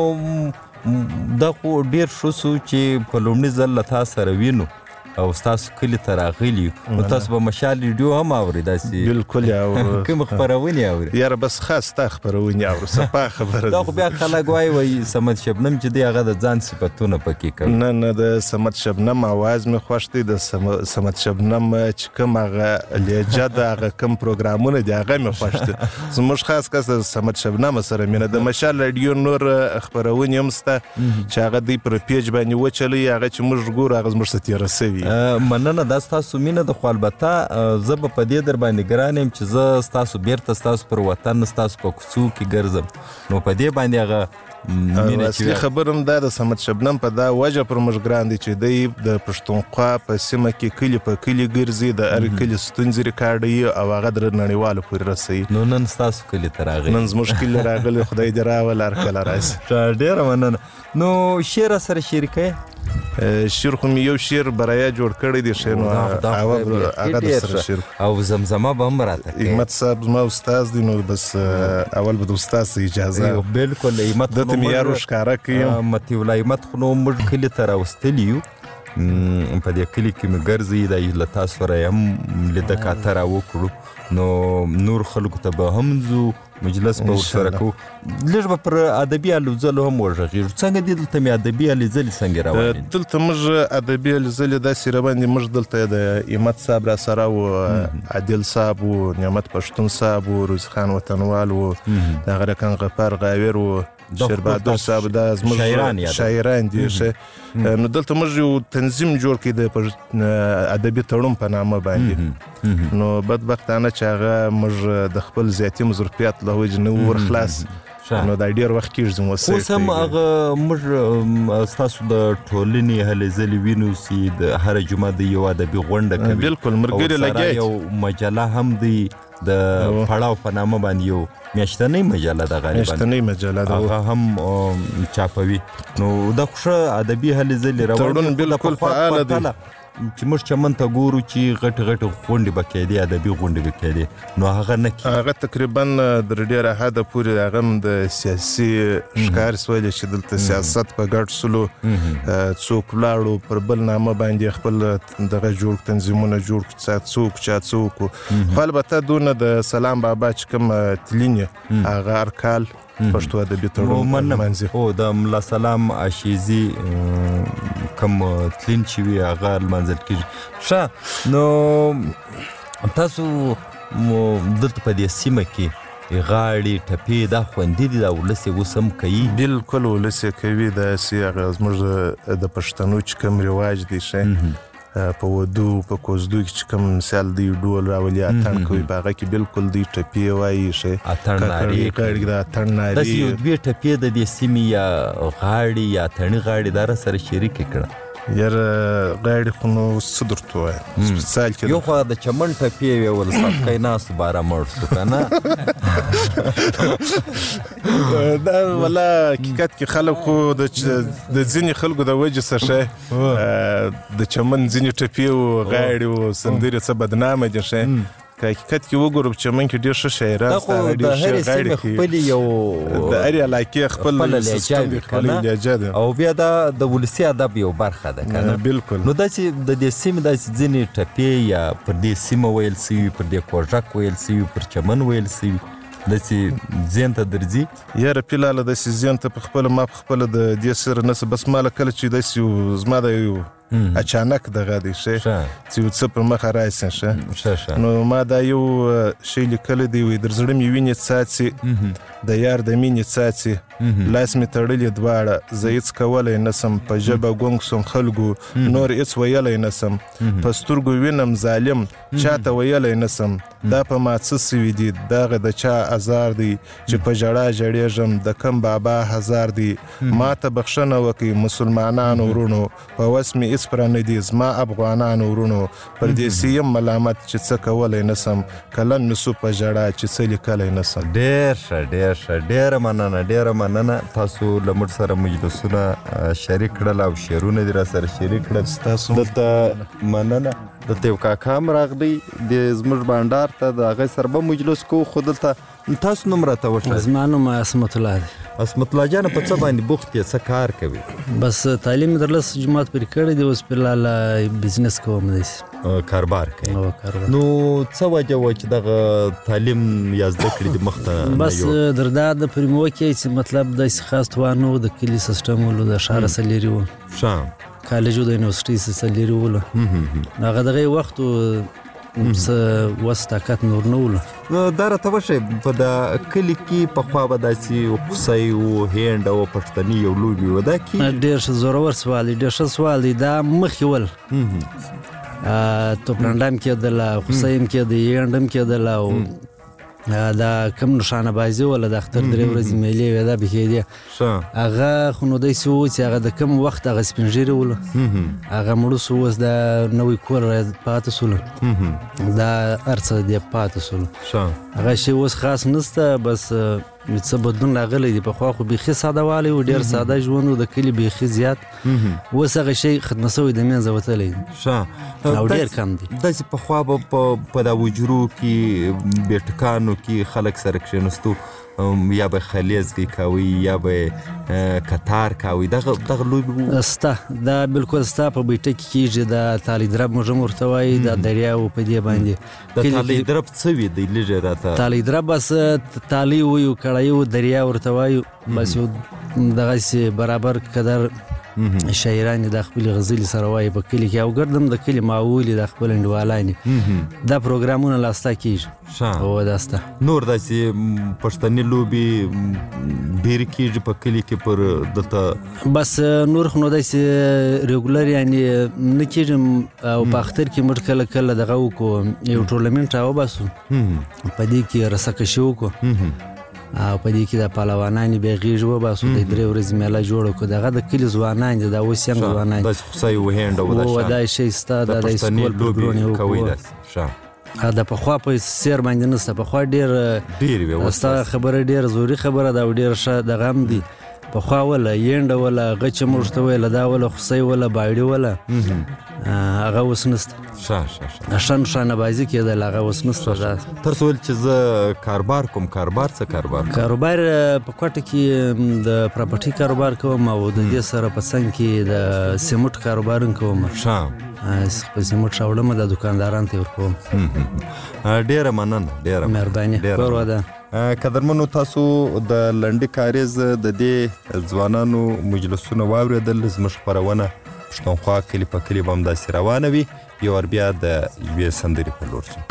دا خو ډېر ښه سو چې په لومړي ځل له تا سره وینو او ستاسو کلي ته راغلي نو تاسو به مشال ریډیو هم اورئ داسې بالکل اورو کوم خپرونې اورئ یاره بس خاص ستا خپرونې اورو صفا خبره دا خو بیا خلک وایي وایي صمد شبنم چې دی هغه د ځان صفتونه پکې کوي. نه نه د صمد شبنم آواز مې خوښ دی د صمد شبنم چې کوم هغه لهجه ده هغه کوم پروګرامونه دي هغه مې خوښ دي. زموږ خاص کس د صمد شبنم سره مینه د مشال ریډیو نور خپرونې هم سته چې هغه دوی پر پیج باندې وچلوي هغه چې موږ ګورو هغه زموږ څه تېره سوي مننه دا ستاسو مینه د خو البته زه به په دې در باندې ګران یم چې زه ستاسو بیرته ستاسو پر وطن ستاسو په کوڅو کې ګرځم نو په دې باندې هغه اصلي خبر هم دا د صمد شبنم په دا وجه پر موږ ګران دی چې دی د پښتونخوا په سیمه کې کلي په کلي ګرځي د هر کلي ستونزې ریکارډوي او هغه در نړیوالو پورې رسوي. نو نن ستاسو کلي ته راغلی نن زموږ کلي راغلی خدای دې راول هر کله راشي. ډېره مننه. نو شعر سره شریکوي شعر خو مې یو شعر برایا جوړ کړی دی ښه نو هغه د سره شعر او زمزمه به هم راته کوي. همت صاحب زما استاد دی نو بس اول به د استاد اجازه بالکل همت د ته مې یارو ښکاره کوي متي ول همت خو نو موږ کلي ته راوستلی یو په دې کلي کې مې ګرځي د له تاسو سره هم لیده کاته راوکړو نو نور خلکو ته به هم ځو مجلس به ورسره کوو لږ به پر ادبي هلو ځلو هم وغږېږو. څنګه دي دلته مې ادبي هلې ځلې څنګه روانې دي؟ دلته موږ ادبي هلې ځلې داسې روان دي. موږ دلته د همت صاحب را سره و عادل صاحب و نعمت پښتون صاحب و روزي خان وطنوال و دغه رکن غفار غاویر و شیر بهادر صاحب دا زموږ شاعران دي ښه نو دلته موږ یو تنظیم جوړ کړی د ادبي تړون په نامه باندې نو بدبختانه چې هغه موږ د خپل ذاتي مظرفیت له وجې نه ور خلاص نو دا ډېر وخت کېږي زموږ سره اوس هم هغه موږ ستاسو د ټولنې هلې ځلې وینو چې د هره جمعه د یو ادبي غونډه کوي بالکل ملګري لګیا یو مجله هم دی د پړاو په نامه باندې یو میاشتنۍ مجله ده غالبا میاشتنۍ مجله ده هغه هم چاپوي نو دا خو ښه ادبي هلې ځلې روان تړون بالکل فعاله دی چې موږ چمن ته ګورو چې غټ غټ غونډې به کېدې ادبي غونډې به کېدې نو هغه نه کېږي. هغه تقریبا در ډېره حده پورې هغه هم د سیاسي ښکار سولې چې دلته سیاست په ګډ سلو څوک ولاړو پر بل نامه باندې خپل دغه جوړ تنظیمونه جوړ کړي څوک چا څوک خو البته دونه د سلام بابا چې کوم تلینې هغه هر کال پښتو ادبي تړون منځي هو د ملا سلام عاشیزي کوم تلین چې وي هغه لمانځل کېږي. ښه نو تاسو دلته په دې سیمه کې غاړې ټپې دا خوندې دي دا ولس یې اوس هم کوي؟ بالکل ولس یې کوي داسې هغه زموږ د پښتنو چې کوم رواج دی ښه په ودو په کوزدو کې چې کوم مثال دی ډول راولي اتڼ کوي په هغه کې بالکل دی ټپې وایي ښه اتڼ نارې غاړې د اتڼ نارې داسې یو دوې ټپې د دې سیمې یا غاړې یا اتڼي غاړې دا راسره شریکې کړه. یاره غاړې خو نو څه درته ووایم سپیڅال کې یو خوا د چمن ټپې وې ول سبقی ناستو باره مړ شو که نه دا ولا حقیقت کې خلک خو د ځینې خلکو د وجې څه شی د چمن ځینې ټپې و غاړې و سندرې څه بدنامه دي ښه که حقیقت کې وګورم چمن کې ډېر ښه شاعران دا خو د هرې سیمې خپلې یو د هرې علاقې خپل سیستم دی، خپل لهجه ده او بیا دا د ولسي ادب یو برخه ده که نه؟ بلکل. نو داسې د دې سیمې داسې ځینې ټپې یا پر دې سیمه ویل سوي، پر دې کوژک ویل سوي، پر چمن ویل سوي، داسې ذهن ته درځي؟ یاره پیلاله داسې ذهن ته په خپله ما په خپله د دې سره نه څه، بس ماله کله چې داسې یو زما د یو اچانک دغه دی ښه چې یو څه پر مخه راشي ښه، نو ما دا یو شی لیکلی دی، وایي در زړه مې وینې څاڅي د یار د مینې څاڅي، لاس مې تړلي دواړه زه هېڅ کولی نه سم، په ژبه ګونګ سوم خلکو نور هېڅ ویلی نه سم، په سترګو وینم ظالم چاته ویلی نه سم، دا په ما څه سوي دي دغه د چا ازار دی چې په ژړا ژړېږم د کم بابا هزار دی، ما ته بخښنه وکړئ مسلمانانو ورونو، په وس مې هېڅ پرانه دي زما افغانانو ورونو، پردیسي یم ملامت چې څه کولی نه سم، قلم مې سو په ژړا چې څه لیکلی نه سم. ډېر ښه ډېر ښه، ډېره مننه ډېره مننه. تاسو له موږ سره مجلسونه شریک کړل او شعرونه دې را سره شریک کړل. ستاسو دلته مننه. دلته یو کاکا هم راغلی د زموږ بانډار ته، د هغې سره به مجلس کوو، خو دلته تاسو نوم راته وښایئ. زما نوم عصمت الله دی. عصمت الله جانه په څه باندې بوخت یې، څه کار کوي؟ بس تعلیم مې درلس جماعت پرې کړی دی، اوس فلحال بزنس کوم داسې کاروبار کوي. نو څه وجه وه چې دغه تعلیم یا زده کړې دې مخ ته نه بس دردا د پرې مې وکړئ چې مطلب داسې خاص توان نه و، د کلي سیسټم ولو، د ښاره څه لرې وو، کالج و د یونیورسټۍ څه لرې ولو، هغه دغه وخت څه وس طاقت نور نه ولو. دا راته وښایئ په د کلي کې پخوا به داسې خوسۍ و، هینډ او پښتني یو لوبې وه، دا کېږي؟ ډېر ښه زورور سوال دی، ډېر ښه سوال دی. دا مخکې ول توپرنډه هم کېدله، خوسۍ هم کېده، هینډ هم کېدله، او دا کوم نښانه بازي وله د اختر درې ورځې میلې وې دا به کېدې، هغه خو نو داسې و چې هغه د کوم وخت هغه سپین ږیري ولو، هغه مړه سو، اوس دا نوی کور پاته سولو، دا هر څه دې پاته سولو، هغه شی اوس خاص نسته. بس څه بدلون راغلی دی، پخوا خو بیخي ساده والی و، ډېر ساده ژوند و، د کلي بیخي زیات، اوس هغه شی ختمه سوی د منځه وتلی دی او ډېر کم دی. داسې پخوا به په دا وجرو کې بیټکانو کې خلک سره کښېنستو، یا به خلیزګي کوي یا به کتار کوي، دغه دغه لوبې سته، دا بالکل سته، په بیټه کې کېږي، د تالی درب موږ هم ورته وایي، د دریاو په دې باندې. د تالی درب څه وي دی لږه راته؟ تالی درب بس تالی وایو، کړایي و، دریا ورته وایو، بس یو دغسې برابر قدر شاعران د خپل غزل سره وایي په کلی کې، او ګردم د کلی ماولي د خپل انډوالانی دا پروګرامونه لاسته کیږي او داسته. نور داسې پښتني لوبي ډېر کیږي په کلی کې پر دته، بس نور خو نو داسې ریګولر یعنی نه کیږي، او په اختر کې موږ کله کله دغه وکړو، یو ټورنمنټ راوباسو، په دې کې رسکشي وکړو، او په دې کې د پهلوانانې بیا غېږ وباسو، د درې ورځې میله جوړه کړو، دغه د کلي ځوانان دي، دا اوس ینګ ځوانان دي، داسې خوسۍ و، هینډ او دا شی سته، دا د سکول پروګرامونه وکړو، دا پخوا په سیر باندې نسته، پخوا ډېر ډېر ستا خبره ډېر زوري خبره ده او ډېر ښه دغه هم دي. پخوا وله هینډه وله، غچه موږ ته ویله، دا وله خوسۍ وله، باړې وله، هغه اوس نسته. ښه نښانه بازي کېدل، هغه اوس نسته. تر څو چې زه کاروبار کوم، کاروبار څه کاروبار کوم؟ کاروبار په کوټه کې د پراپرټي کاروبار کوم، او د دې سره په څنګ کې د سیمټ کاروبار هم کوم. ښه په سیمټ راوړم، د دکاندارانو ته ورکوم. ډېره مننه، ډېره مهرباني، کور وده. قدرمنو، تاسو د لنډي کاریز د دې ځوانانو مجلسونه واورېدل. زموږ خپرونه پښتونخوا کلي په کلي به همداسې روانه وي. یو ور بیا د یوې سندرې په لور ځو.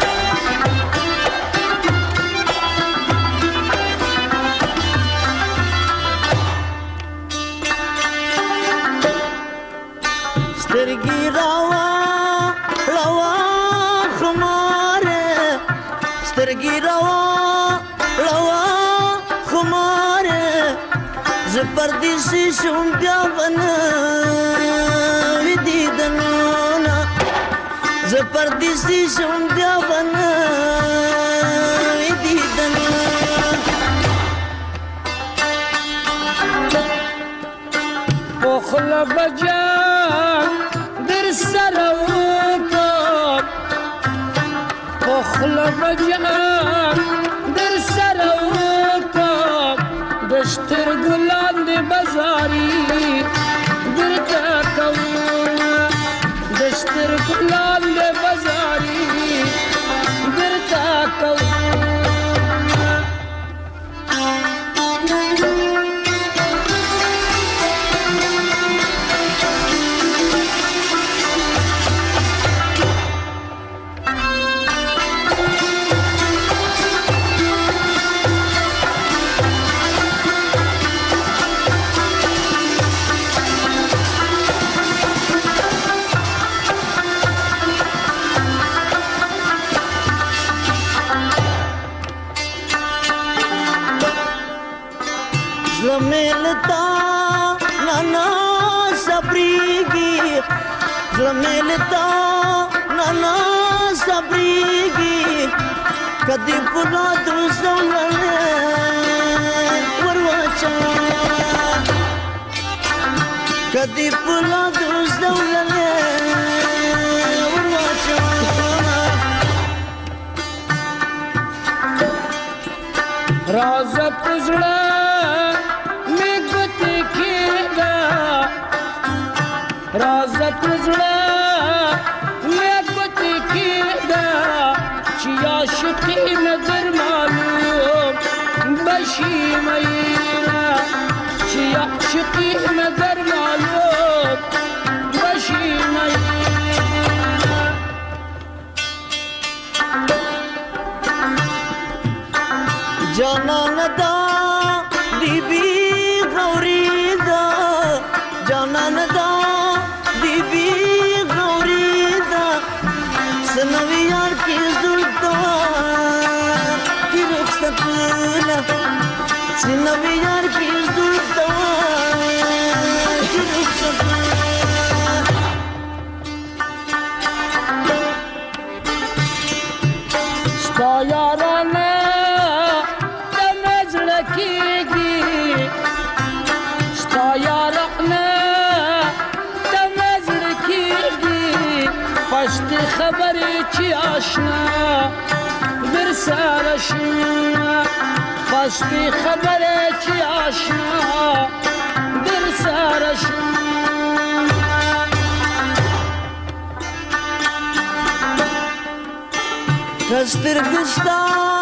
سترګې راوا راوا خماره، سترګې راوا راوا خماره، زه پردیسي شوم بیا به نه وي دیدنونه، زه پردیسي شوم بیا به نه وي دیدنونه. په خوله به جان در سره وکړم، په پخله بجان در سره وکم د سترګو لاندې بزاري درته کوم د سترګو لاندې بزاري درته کوم मिलता नाना सबरीगी मिलता नाना सबरीगी कदी पुला तू सवले वरवाचा कदी पुला तू सवले वरवाचा राज पुजड़ा رازت زړه مې کوتي کېدا چې عاشقي نظر معلوم بشي مېنا چې عاشقي نظر معلوم بشي مېنا جانان دا بیبي غوري دا جانان دا سنویار کی زلطا کی رخصت لا سنویار کی زلطا کی رخصت ستا یارانا دمزل کیگی ستا یارانا دمزل کیگی پشت خبری چی آشنا در سرشنا پشتی خبری چی آشنا در سرشنا کستر گستا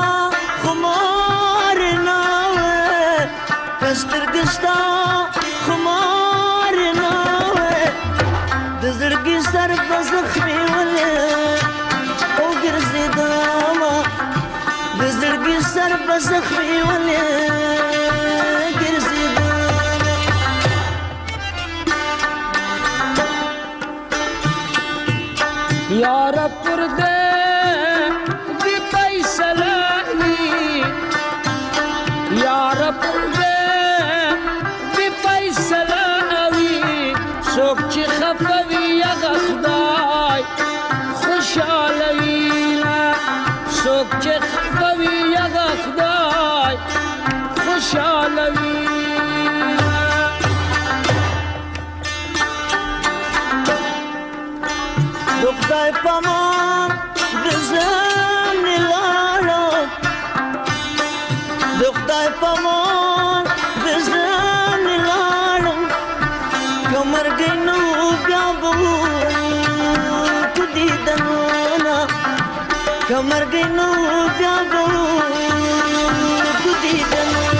خمار ناوه کستر گستا خمار ناوه دزرگی سر بزخمی ولی او گرزی داما دزرگی سر بزخمی ولی گرزی داما یار پرده دی پیسلانی یار پرده دی پیسلانی سوک چی خفوی یغا خدای خوشحالوینا سوک چی خفوی یغا خدای خوشحالوینا دخدای پامان دزم نلارو دخدای پامان دزم نلارو کمر گینو بیابو کدی دنونا کمر گینو بیابو کدی دنونا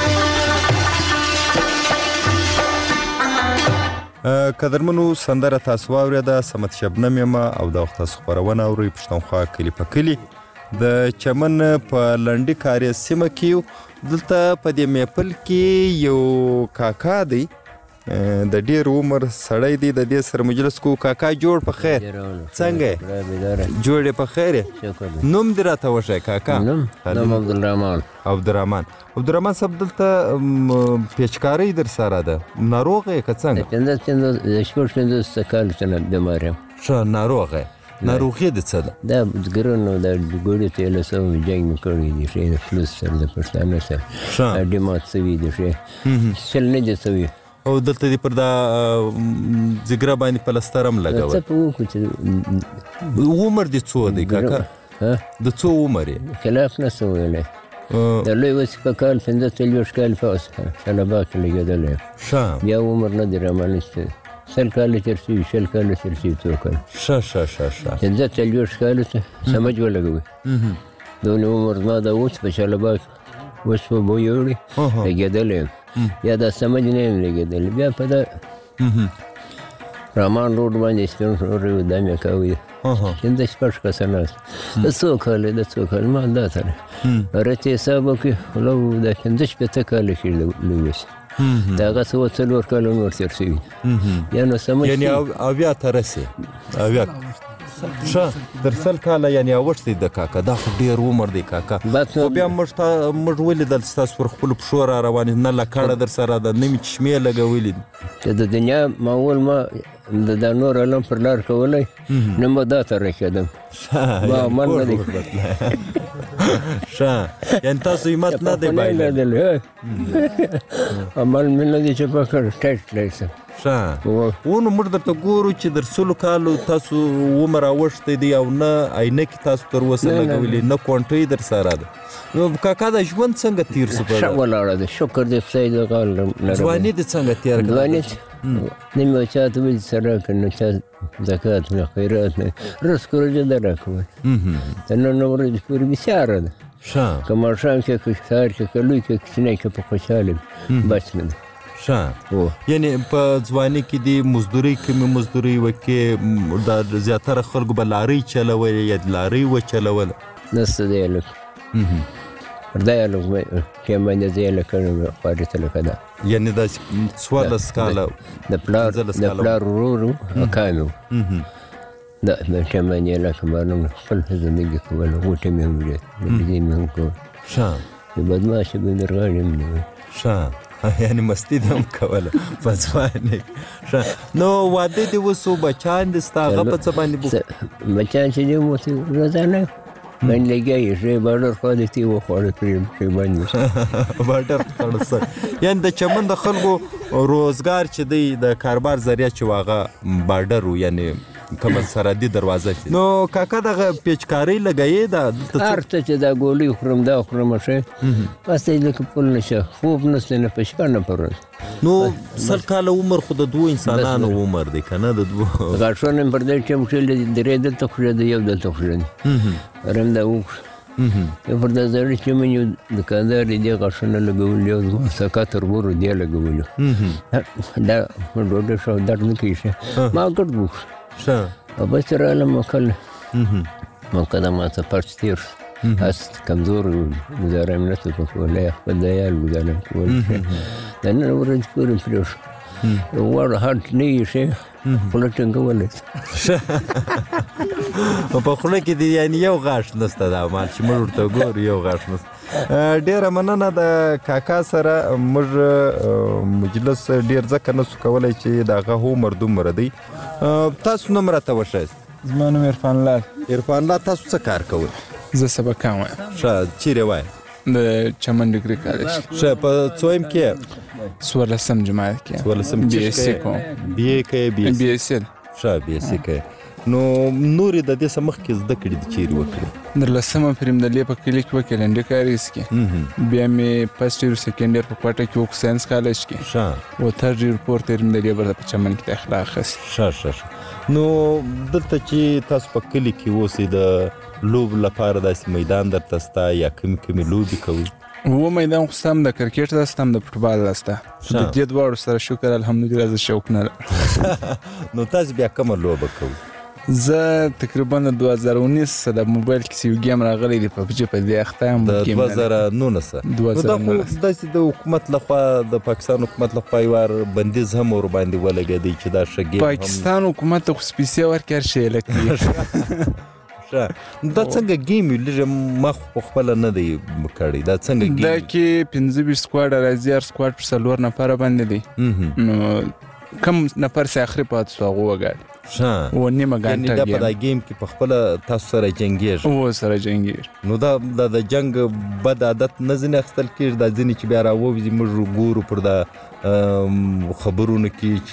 قدرمنو سندره تاسو واوریده سمت شبنم یم او د وخت تاسو خبرونه اورئ پښتونخوا کلی په کلی د چمن په لنډي کاري سیمه کې دلته په دې میپل کې یو کاکا دی د ډیر عمر سړی دی د دې سره مجلس کو کاکا جوړ په خیر څنګه جوړ په خیر نوم دې راته وښه کاکا نوم عبدالرحمن عبدالرحمن عبدالرحمن صاحب دلته پیچکاری در سره ده ناروغ یې که څنګه پنځه پنځه شپږ پنځوس کاله څه بیمار یم ښه ناروغ یې ناروغي دې څه ده دا ګرنو د ګوړې تېله سوی جنګ مې کړی دي ښې د فلوس سره د پښتانه سره هډې مات سوي دي ښې شل نه دي سوي او دلته دې پر دا زګره باندې پلستر هم لګول څه په وکړو چې عمر دې څو دی کاکا د څو عمر یې خلاف نه څه ویلی د لوی وسې په کال پنځه څلوېښت کال په طلبا کې لګېدلی یم بیا عمر نه دی رامنځته سل کاله تېر شوي شل کاله تېر شوي څو کاله ښه ښه ښه ښه پنځه څلوېښت کالو ته سمج ولګوئ دونه عمر زما د اوس په شلبا کې اوس په بوی وړي لګېدلی یم یا دا سمج نه یم لګېدلی بیا په دا رامان روډ باندې سپین روډ دا مې کوي پنځه شپږ کسه ناست د څو کاله د څو کاله ما دا سره رتې حساب وکړي لو د پنځه شپېته کاله کې لوی وسي د هغه څه څلور کاله نور تېر شوي بیا نو سمج یعنې اویا ته رسې اویا ښه تر سل کاله یعنې اوښتی د کاکا دا خو ډېر عمر دی کاکا خو بیا موږ موږ ولیدل ستاسو پر خپلو پښو را روانې نه لکړه در سره ده نه مې چشمې لګولي چې د دنیا معمول ما د دا نور علم پر لار کولی نه ما دا ته رسېدم ما عمل نه دی ښه یعنې تاسو همت نه دی بایللی عمل مې نه دی چې پکړ ټیټ کړی سم ښه و نو موږ درته ګورو چې در سلو کالو تاسو عمر اوښتی دی او نه عینکې تاسو تر اوسه لګولي نه کونټۍ در سره ده نو کاکا دا ژوند څنګه تېر شو ښه ولاړه ده شکر دی خدای د غال ځواني دې څنګه تېر کړه ځواني نه مې چا ته ویل سره که نه چا زکات نه خیرات نه رزق روژه ده راکول د نن ورځې پورې بسیاره ده که ماښام کې که سهار کې که لوی کې کوچنی کې په خوشحاله بس نه ده ښه یعنې په ځواني کې دې مزدورۍ کمې مزدورۍ وکړې دا زیاتره خلکو به لارۍ چلولې یا لارۍ وچلوله نسته دی هلک پر دا هلک ټیم باندې زه هلک کړم خواري ته لکه دا یعنې داسې څوارلس کاله د پلار د پلار ورور و اکا مې و دا ټیم باندې هلک معلوم خپل زندګي کوله غوټې مې هم وړې بجې مې هم کول ښه بدماشه بندرغاړې هم نه ښه یعنې مستي دې هم کوله په ځوانۍ ښه نو واده دې وسو بچیان دې ستا هغه په څه باندې بچیان چې دې وسو روزانه باندې لګیا یې ښې بارډر خوا دې تی وخوړه پرې باندې بارډر خوړه سر یعنې د چمن د خلکو روزګار چې دی د کاروبار ذریعه چې و هغه بارډر و یعنې کومه سرحدي دروازه شي نو کاکا دغه پیچکارۍ لګیې ده هر څه چې دا ګولۍ خورم دا خورم ښه بس دی لکه پل نشه خوب نسته نه په شپه نه په ورځ نو سل کاله عمر خو د دوو انسانانو عمر دی که نه د دوو غاښونه مې پر دې ټیم کښېږدي درې دلته کښېږدي یو دلته کښېږدي هر دا وکړه یو پر دا زړې چمن یو دوکاندار یې دې غاښونه لګولي یو زما سکا تربور دې لګولي دا ډوډۍ شو درد نه کوي ښه ما ګډ وکړ ښه او بس راغلم وکړ موقع دا ما ته پرچ تېر شو هست کمزور ګزاره مې نشته په کولی خپل د عیال ګزاره مې کولی د نن ورځې پورې پرې شو غواړه هټ نه یې ښې خوله ټینګولی په خوله کې دې یعنې یو غاښ نسته دا مال چې موږ ورته ګورو یو غاښ نسته ډېره مننه د کاکا سره موږ مجلس ډېر ځکه نسو کولی چې د هغه عمر دومره دی تاسو نوم راته وښایست زما نوم عرفان لال عرفان لال تاسو څه کار کوئ زه سبقان وایم ښه چیرې وایې د چمن ډګري کالج ښه په څویم کې څوارلسم جماعت کې څوارلسم بي ایس سی کوم بي اے کوې بي ایس سی ښه بي ایس سی کوې نو نورې د دې څه مخکې زده کړي د چیرې وکړې د لسمه پرېمدلې په کلي کې وکړې لنډي کاریز کې بیا مې فرسټ اییر سیکنډ اییر په کوټه کې وکړو ساینس کالج کې ښه او ترډ اییر فورت اییر مې د لیبر په چمن کې داخله اخیستې ښه ښه ښه نو دلته چې تاسو په کلي کې اوسئ د لوبو لپاره داسې میدان درته شته یا کومې کومې لوبې کوئ و میدان خو ستا هم د کرکټ ده ستا هم د فوټبال ده ستا د دې دواړو سره شکر الحمدلله زه شوق نه لرم نو تاسو بیا کومه لوبه کوئ زه تقریبا د دوه زره اونیس د موبایل کې یو ګیم راغلی دی پبجي په دې اخته یم د دوه زره نولس دوه زره نولس داسې د حکومت لخوا د پاکستان حکومت لخوا یو وار بندیز هم ور باندې ولګېدی چې دا ښه ګیم پاکستان حکومت ته خو سپیسي ورکړي هر شی لکړي دا څنګه گیم یو لږه ما خو خپله نه دی کړی دا څنګه گیم دا کې پنځه ویشت سکواډ راځي هر سکواډ پر څلور نفره باندې دی نو کم نفر سه اخري پاتې شو هغه وګاډي ښه و نیمه یعنې ګنټه دا په دا ګیم کې په خپله تاسو سره جنګېږي و سره جنګېږي نو دا د جنګ بد عادت نه ځینې اخیستل کېږي دا ځینې چې بیا راووځي موږ ګورو پر دا خبرونو کې چې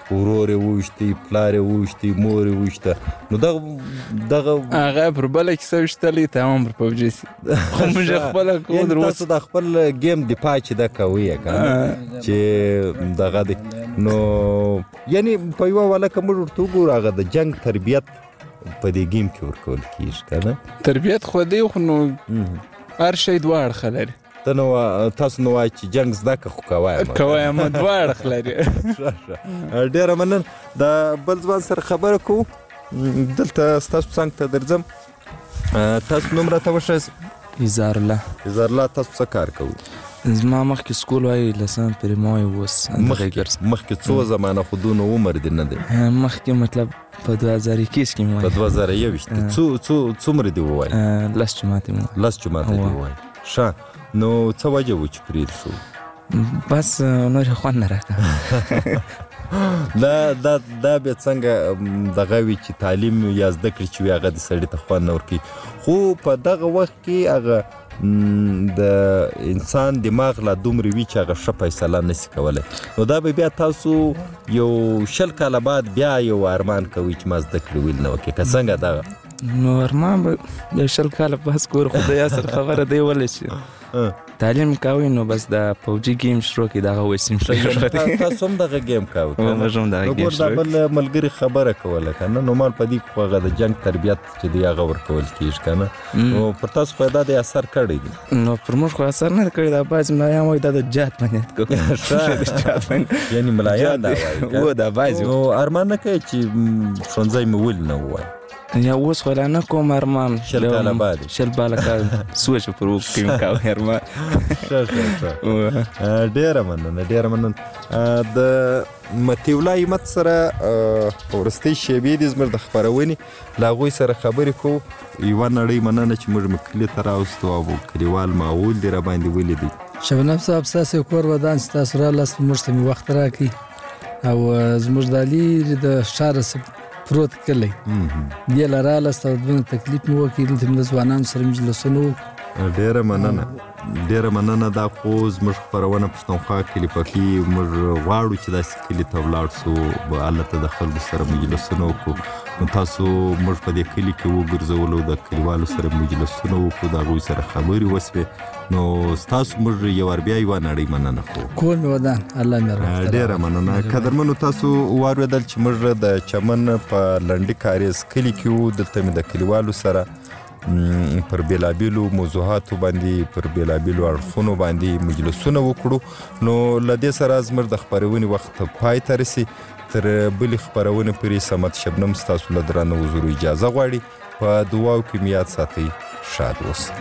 ورور یې وویشتی پلار یې وویشتی مور یې وویشته نو دغه دغه هغه پر بله کیسه ویشتلی ته هم پر پبجي سي خو موږ خپله کوو یعنې تاسو د خپل ګیم دفاع چې ده کوئ که چې دغه دی نو یعنې په یوه واله که موږ ورته وګورو هغه د جنګ تربیت په دې ګیم کې ورکول کېږي که نه تربیت خو دی خو نو هر شی دوه اړخه لري ته نو تاسو نو وایي چې جنګ زده که خو کوی کوی یم دوه اړخ لري ډېره مننه د بل ځوان سره خبره کوو دلته ستاسو څنګ ته درځم تاسو نوم راته وښایاست اظهار الله اظهار الله تاسو څه کار کوئ زما مخکې سکول وایي لسم پریما وایي اوس مخکې څو زمانه خو دونه عمر دی نه دی مخکې مطلب په دوه زره اکیس کې مې وایي په دوه زره یوویشت کې څومره دې ووایي لس جماعت مې وایي لس جماعت دې ووایي ښه نو څه وجه و چې پرېږد شو بس نور یې خوند نه راکړه دا دا دا بیا څنګه دغه وي چې تعلیم یا زده کړې چې وي هغه د سړي ته خوند نه ورکوي خو په دغه وخت کې هغه د انسان دماغ لا دومره وي چې هغه ښه فیصله نشي کولی نو دا به بیا تاسو یو شل کاله بعد بیا یو ارمان کوئ چې ما زده کړې ویل نه وکړي که څنګه دغه نو ارمان به یو شل کاله بس کور خو د یاسر خبره دی ولی شي تعلیم کوي نو بس د پوجي گیم شروع کی دغه وسیم شروع تاسو هم دغه گیم کوي موږ هم دغه گیم شروع بل ملګری خبره کوله کنه نو مال پدې خو هغه د جنگ تربیت چې دی هغه ورکول کیږي کنه نو پر تاسو خو دا د اثر کړی دی نو پر موږ خو اثر نه کړی دا باز ملایان وای د جات باندې کو یعنی ملایان دا و دا باز نو ارمان نه کوي چې ښوونځی مې ول نه وای یا اوس خو لا نه کوم ارمان شل کاله بعد شل بالا کال سوچ پر وکړم کوم ارمان ډېره مننه ډېره مننه د متیولا همت سره په وروستۍ شېبې دي زموږ د خپرونې له هغوی سره خبرې کوو یوه نړۍ مننه چې موږ مو کلي ته راوستو او کلیوال معقول دي راباندې ولیدئ شبنم صاحب ستاسو کور ودان ستاسو رالاست موږ ته مې وخت راکړي او زموږ د لرې د ښاره پروت کلی دې له رالاست او دونه تکلیف مې وکړي دلته مې د ځوانانو سره مجلسونه وکړو ډېره مننه ډېره مننه دا خو زموږ خپرونه پښتونخوا کلي پکې موږ غواړو چې داسې کلي ته ولاړ سو هلته د خلکو سره مجلسونه وکړو نو تاسو موږ په دې کلي کې وګرځولو د کلیوالو سره مجلسونه وکړو د هغوی سره خبرې وسوې نو ستاسو موږ یو وار بیا یوه نړۍ مننه کوو کور مې ودان الله مې رحمت ډېره مننه قدرمنو تاسو واورېدل چې موږ د چمن په لنډي کاریز کلي کې وو دلته مې د کلیوالو سره پر بیلابیلو موضوعاتو باندې پر بیلابیلو اړخونو باندې مجلسونه وکړو نو له دې سره زموږ د خپرونې وخت پای ته رسي تر بلې خپرونې پورې صمد شبنم ستاسو له درانه حضورو اجازه غواړي په دعاو کې مې یاد ساتئ شاد اوسئ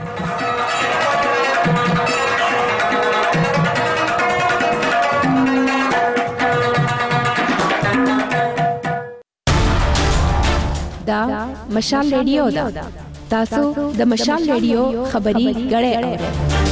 دا مشال ریډیو دا تاسو د مشال ریډیو خبري غړې اورئ